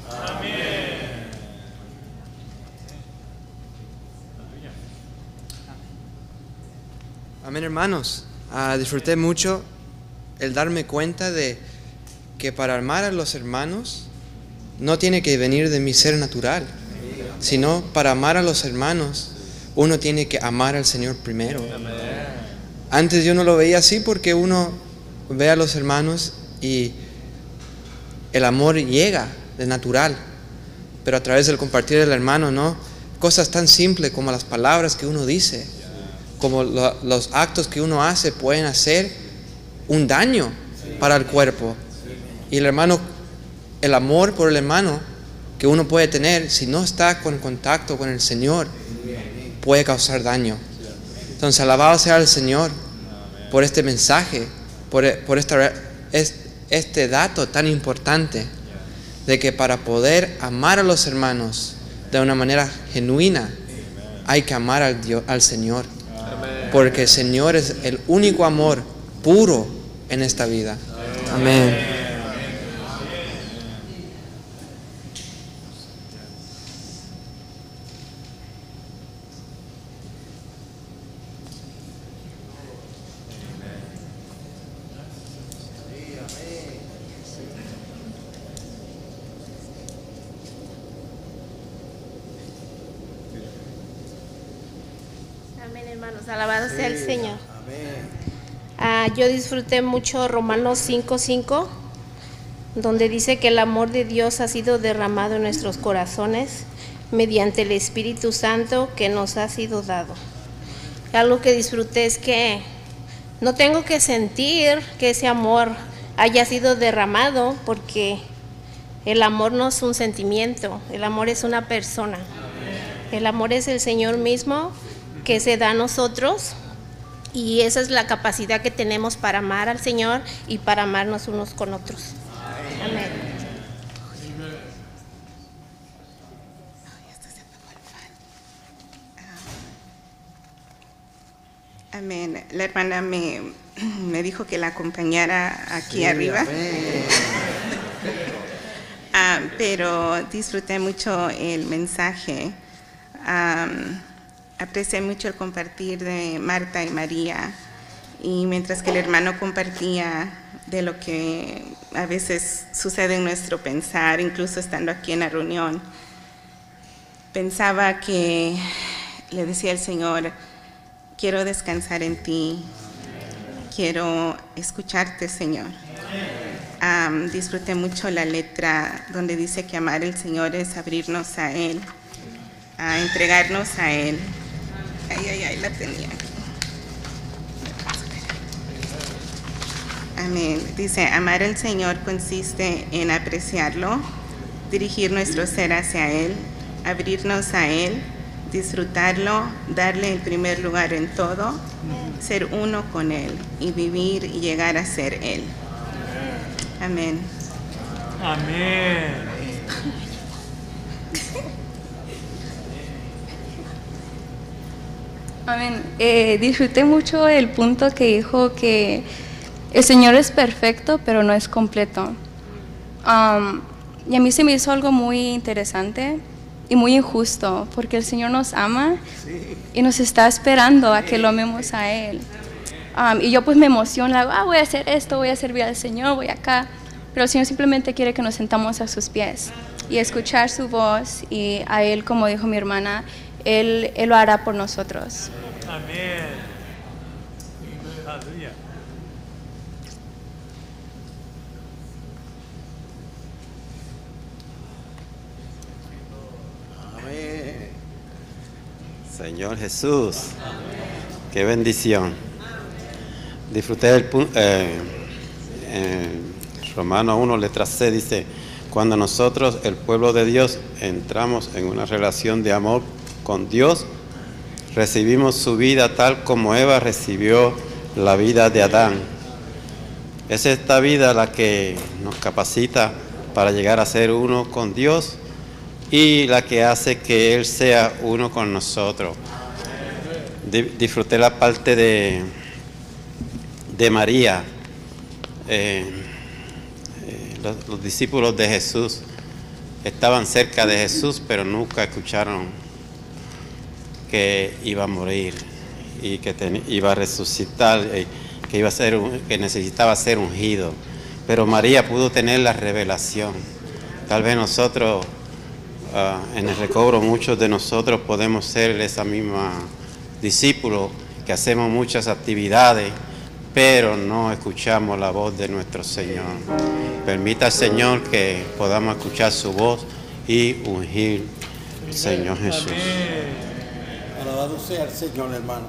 Amén, hermanos. Disfruté mucho el darme cuenta de que para amar a los hermanos no tiene que venir de mi ser natural, sino para amar a los hermanos uno tiene que amar al Señor primero. Antes yo no lo veía así porque uno ve a los hermanos y el amor llega de natural, pero a través del compartir del hermano, ¿no? Cosas tan simples como las palabras que uno dice, como los actos que uno hace pueden hacer un daño para el cuerpo. Y el amor por el hermano que uno puede tener, si no está con contacto con el Señor, puede causar daño. Entonces, alabado sea el Señor por este mensaje, por este dato tan importante de que para poder amar a los hermanos de una manera genuina hay que amar al Señor, porque el Señor es el único amor puro en esta vida. Amén.
Alabado sea el Señor. Yo disfruté mucho Romanos 5:5, donde dice que el amor de Dios ha sido derramado en nuestros corazones mediante el Espíritu Santo que nos ha sido dado. Algo que disfruté es que no tengo que sentir que ese amor haya sido derramado, porque el amor no es un sentimiento, el amor es una persona. El amor es el Señor mismo que se da a nosotros, y esa es la capacidad que tenemos para amar al Señor y para amarnos unos con otros. Amén.
Amén. La hermana me dijo que la acompañara aquí arriba. Pero disfruté mucho el mensaje. Aprecié mucho el compartir de Marta y María, y mientras que el hermano compartía de lo que a veces sucede en nuestro pensar, incluso estando aquí en la reunión, pensaba que le decía al Señor: quiero descansar en ti, quiero escucharte, Señor. Disfruté mucho la letra donde dice que amar al Señor es abrirnos a Él, a entregarnos a Él. Ay, la tenía aquí. Amén. Dice, amar al Señor consiste en apreciarlo, dirigir nuestro ser hacia Él, abrirnos a Él, disfrutarlo, darle el primer lugar en todo, ser uno con Él y vivir y llegar a ser Él. Amén.
Amén.
Amén. Disfruté mucho el punto que dijo que el Señor es perfecto, pero no es completo. Y a mí se me hizo algo muy interesante y muy injusto, porque el Señor nos ama y nos está esperando a que lo amemos a Él. Y yo pues me emociono, hago, voy a hacer esto, voy a servir al Señor, voy acá. Pero el Señor simplemente quiere que nos sentamos a sus pies y escuchar su voz, y a Él, como dijo mi hermana, Él lo hará por nosotros.
Amén. Aleluya.
Amén. Señor Jesús, qué bendición. Disfruté del punto, Romano 1, letra C, dice, cuando nosotros, el pueblo de Dios, entramos en una relación de amor con Dios, recibimos su vida tal como Eva recibió la vida de Adán. Es esta vida la que nos capacita para llegar a ser uno con Dios y la que hace que Él sea uno con nosotros. Disfruté la parte de María. Los discípulos de Jesús estaban cerca de Jesús, pero nunca escucharon que iba a morir y que iba a resucitar, que necesitaba ser ungido. Pero María pudo tener la revelación. Tal vez nosotros, en el recobro, muchos de nosotros podemos ser esa misma discípulo que hacemos muchas actividades, pero no escuchamos la voz de nuestro Señor. Permita al Señor que podamos escuchar su voz y ungir al Señor Jesús.
Alabado sea el Señor, hermano.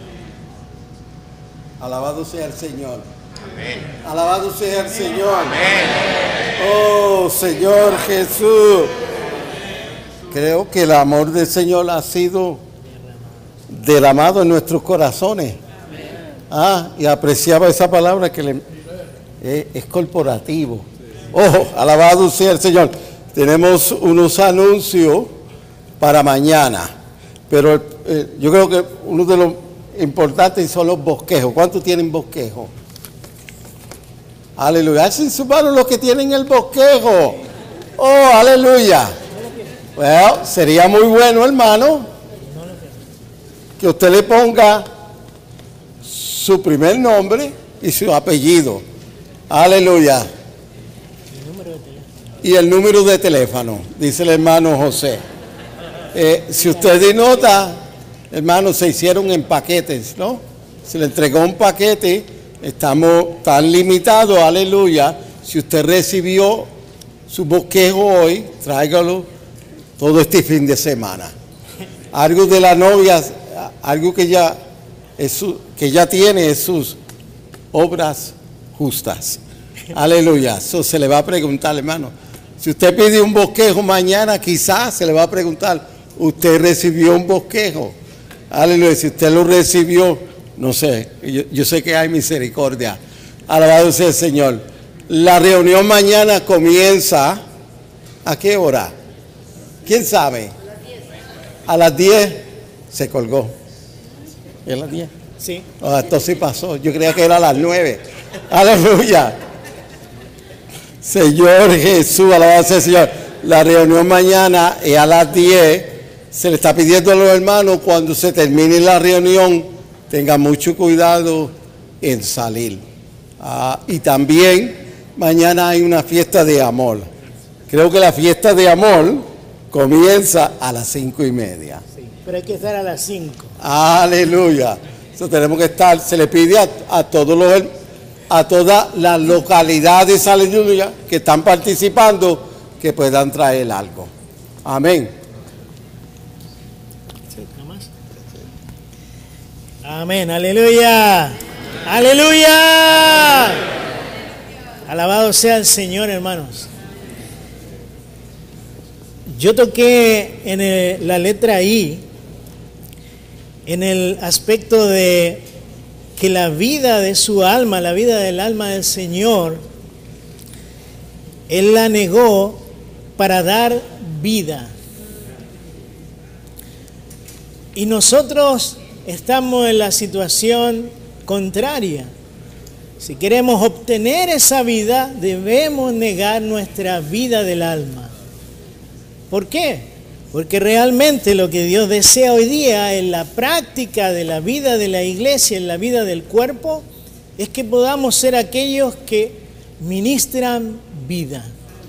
Alabado sea el Señor.
Amén.
Alabado sea el Señor. Amén. Oh, Señor Jesús. Creo que el amor del Señor ha sido derramado en nuestros corazones. Y apreciaba esa palabra que es corporativo. Alabado sea el Señor. Tenemos unos anuncios para mañana, pero yo creo que uno de los importantes son los bosquejos. ¿Cuántos tienen bosquejo? Aleluya. Hacen su mano los que tienen el bosquejo. Aleluya. Bueno, sería muy bueno, hermano, que usted le ponga su primer nombre y su apellido. Aleluya. Y el número de teléfono, dice el hermano José. Si usted nota, hermano, se hicieron en paquetes, ¿no? Se le entregó un paquete, estamos tan limitados, aleluya. Si usted recibió su bosquejo hoy, tráigalo todo este fin de semana. Algo de la novia, algo que ya tiene sus obras justas. Aleluya. Eso se le va a preguntar, hermano. Si usted pide un bosquejo mañana, quizás se le va a preguntar, ¿usted recibió un bosquejo? Aleluya. Si usted lo recibió, no sé, yo sé que hay misericordia. Alabado sea el Señor. La reunión mañana comienza, ¿a qué hora? ¿Quién sabe? A las 10 se colgó. ¿Es a las 10?
Sí.
Esto sí pasó. Yo creía que era a las 9. Aleluya. Señor Jesús, alabado sea el Señor. La reunión mañana es a las 10. Se le está pidiendo a los hermanos, cuando se termine la reunión, tengan mucho cuidado en salir. Y también mañana hay una fiesta de amor. Creo que la fiesta de amor comienza a las 5:30.
Sí, pero hay que estar a las 5.
Aleluya. Entonces tenemos que estar, se le pide a todas las localidades, aleluya, que están participando, que puedan traer algo. Amén.
Amén, aleluya, aleluya. Alabado sea el Señor, hermanos. Yo toqué en la letra I, en el aspecto de que la vida de su alma, la vida del alma del Señor, Él la negó para dar vida. Y nosotros estamos en la situación contraria. Si queremos obtener esa vida, debemos negar nuestra vida del alma. ¿Por qué? Porque realmente lo que Dios desea hoy día en la práctica de la vida de la iglesia, en la vida del cuerpo, es que podamos ser aquellos que ministran vida.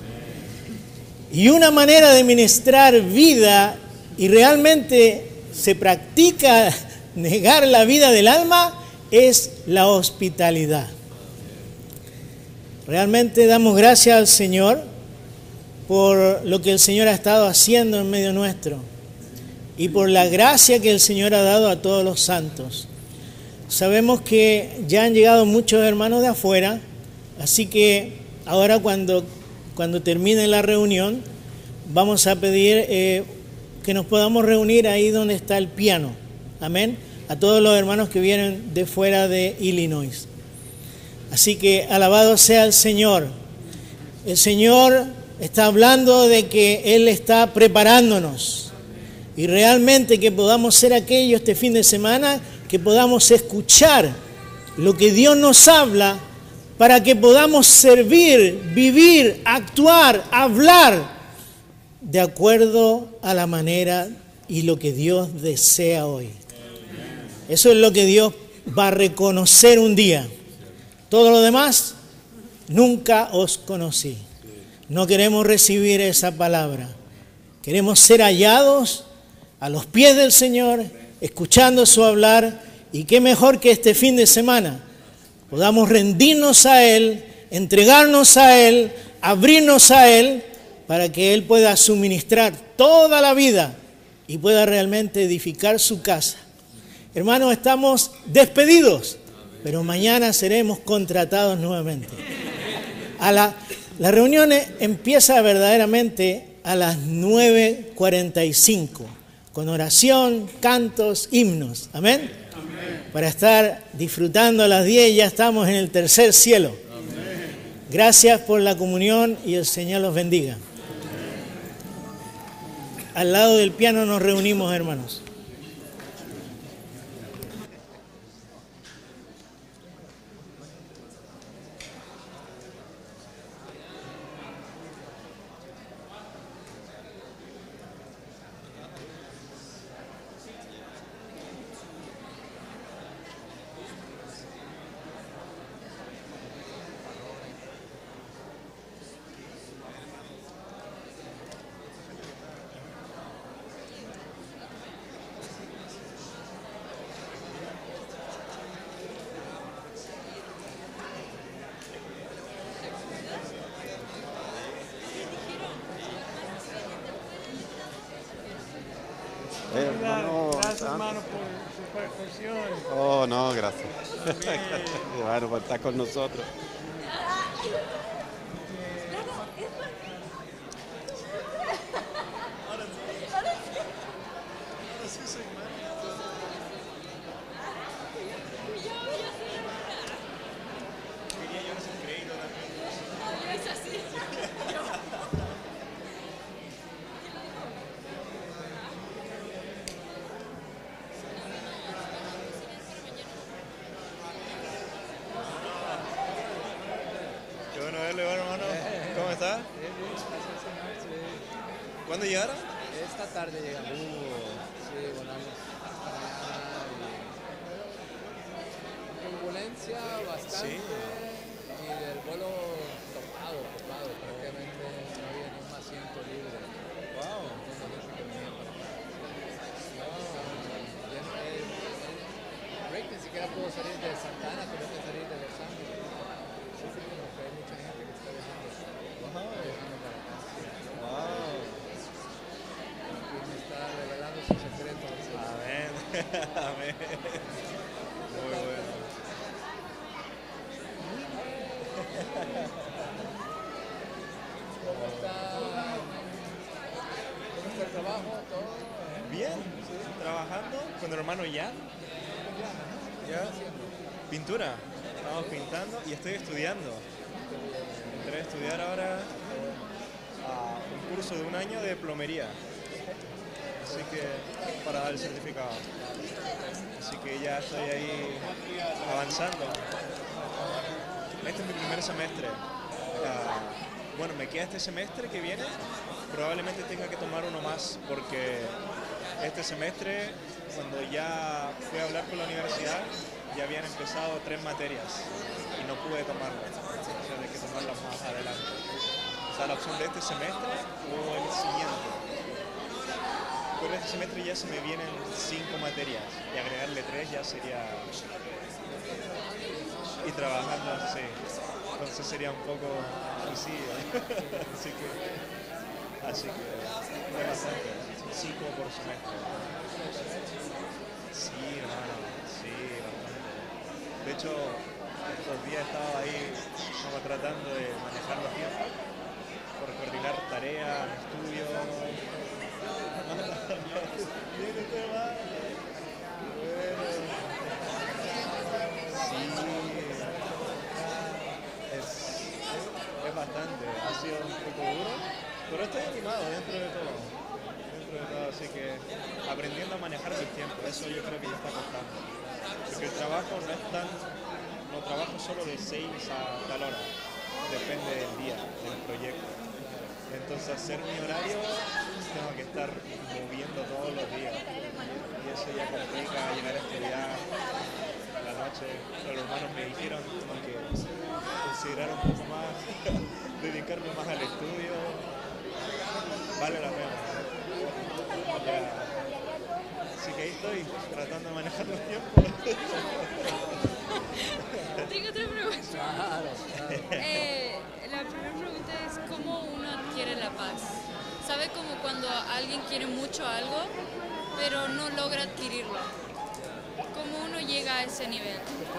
Y una manera de ministrar vida, y realmente se practica negar la vida del alma, es la hospitalidad. Realmente damos gracias al Señor por lo que el Señor ha estado haciendo en medio nuestro y por la gracia que el Señor ha dado a todos los santos. Sabemos que ya han llegado muchos hermanos de afuera, así que ahora cuando termine la reunión vamos a pedir que nos podamos reunir ahí donde está el piano. Amén. A todos los hermanos que vienen de fuera de Illinois. Así que alabado sea el Señor. El Señor está hablando de que Él está preparándonos. Y realmente que podamos ser aquellos este fin de semana, que podamos escuchar lo que Dios nos habla para que podamos servir, vivir, actuar, hablar de acuerdo a la manera y lo que Dios desea hoy. Eso es lo que Dios va a reconocer un día. Todo lo demás, nunca os conocí. No queremos recibir esa palabra. Queremos ser hallados a los pies del Señor, escuchando su hablar. Y qué mejor que este fin de semana podamos rendirnos a Él, entregarnos a Él, abrirnos a Él, para que Él pueda suministrar toda la vida y pueda realmente edificar su casa. Hermanos, estamos despedidos, pero mañana seremos contratados nuevamente. La reunión empieza verdaderamente a las 9:45, con oración, cantos, himnos. ¿Amén? Amén. Para estar disfrutando a las 10, ya estamos en el tercer cielo. Amén. Gracias por la comunión y el Señor los bendiga. Amén. Al lado del piano nos reunimos, hermanos.
Gracias, hermano, por su perfección. Oh, no, gracias. Hermano, por estar con nosotros.
¿Cómo está? ¿Cuándo llegaron?
Esta tarde llegamos. Sí, volamos hasta mañana. Turbulencia bastante. Sí. Y del vuelo topado. Prácticamente no había ni un asiento libre. Wow. Entonces gente que venía para acá. No, breakdance
siquiera puedo salir de Santa Ana, tengo que salir de Los Ángeles. Sí, sí, como que hay mucha gente que está dejando para acá.
Wow.
Y me está revelando sus secretos.
Amén. Amén. Muy bueno.
¿Cómo está el trabajo? ¿Todo?
Bien, trabajando con el hermano Jan. Ya. Pintura. Estamos pintando y estoy estudiando. Entré a estudiar ahora un curso de 1 año de plomería. Así que para dar el certificado. Así que ya estoy ahí avanzando. Este es mi primer semestre. Bueno, me queda este semestre que viene. Probablemente tenga que tomar uno más porque este semestre, cuando ya fui a hablar con la universidad, ya habían empezado 3 materias y no pude tomarlas. O sea, hay que tomarlas más adelante. O sea, la opción de este semestre o el siguiente. Pero este semestre ya se me vienen 5 materias y agregarle 3 ya sería... Y trabajando así. Entonces sería un poco suicidio. Así que es bastante. 5 por semestre. Sí, hermano, sí, bastante. De hecho, estos días estaba ahí como tratando de manejar los tiempos por coordinar tareas, estudios. Viene usted más. Bueno. Sí. Es bastante. Ha sido un poco duro, pero estoy animado dentro de todo. Así que aprendiendo a manejar el tiempo, eso yo creo que ya está costando. Porque el trabajo no es tan... No trabajo solo de 6 a tal hora. Depende del día, del proyecto. Entonces hacer mi horario tengo que estar moviendo todos los días. Y eso ya complica llegar a estudiar la noche. Los hermanos me dijeron como que considerar un poco más, dedicarme más al estudio. Vale la pena. Ya. Así que ahí estoy, tratando de manejar los tiempos.
Tengo otra pregunta. La primera pregunta es ¿cómo uno adquiere la paz? ¿Sabe como cuando alguien quiere mucho algo, pero no logra adquirirlo? ¿Cómo uno llega a ese nivel?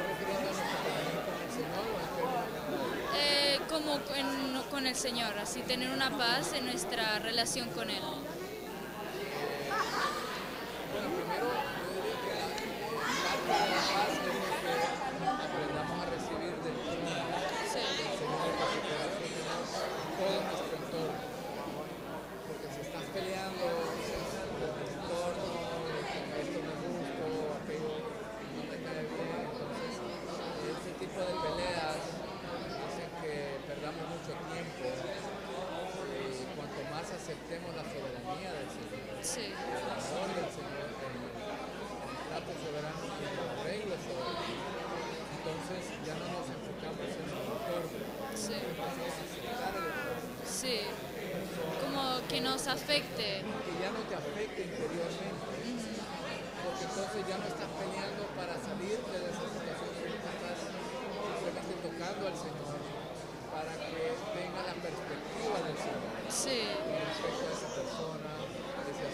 Como con el Señor, así tener una paz en nuestra relación con Él.
Bueno, primero yo diría que parte de la paz es lo que aprendamos a recibir del Señor. Sí. Del Señor, porque tenemos todo nuestro entorno. Porque se están peleando con el entorno, esto me gusta, aquello no me cae bien. Entonces, ese tipo de peleas hacen que perdamos mucho tiempo. Cuanto más aceptemos la soberanía del Señor, sí, el amor del Señor, el trato soberano y el arreglo soberano, entonces ya no nos enfocamos en el entorno, sí, empezamos a aceptar el entorno.
Sí, como que nos afecte.
Que ya no te afecte interiormente, porque entonces ya no estás peleando para salir de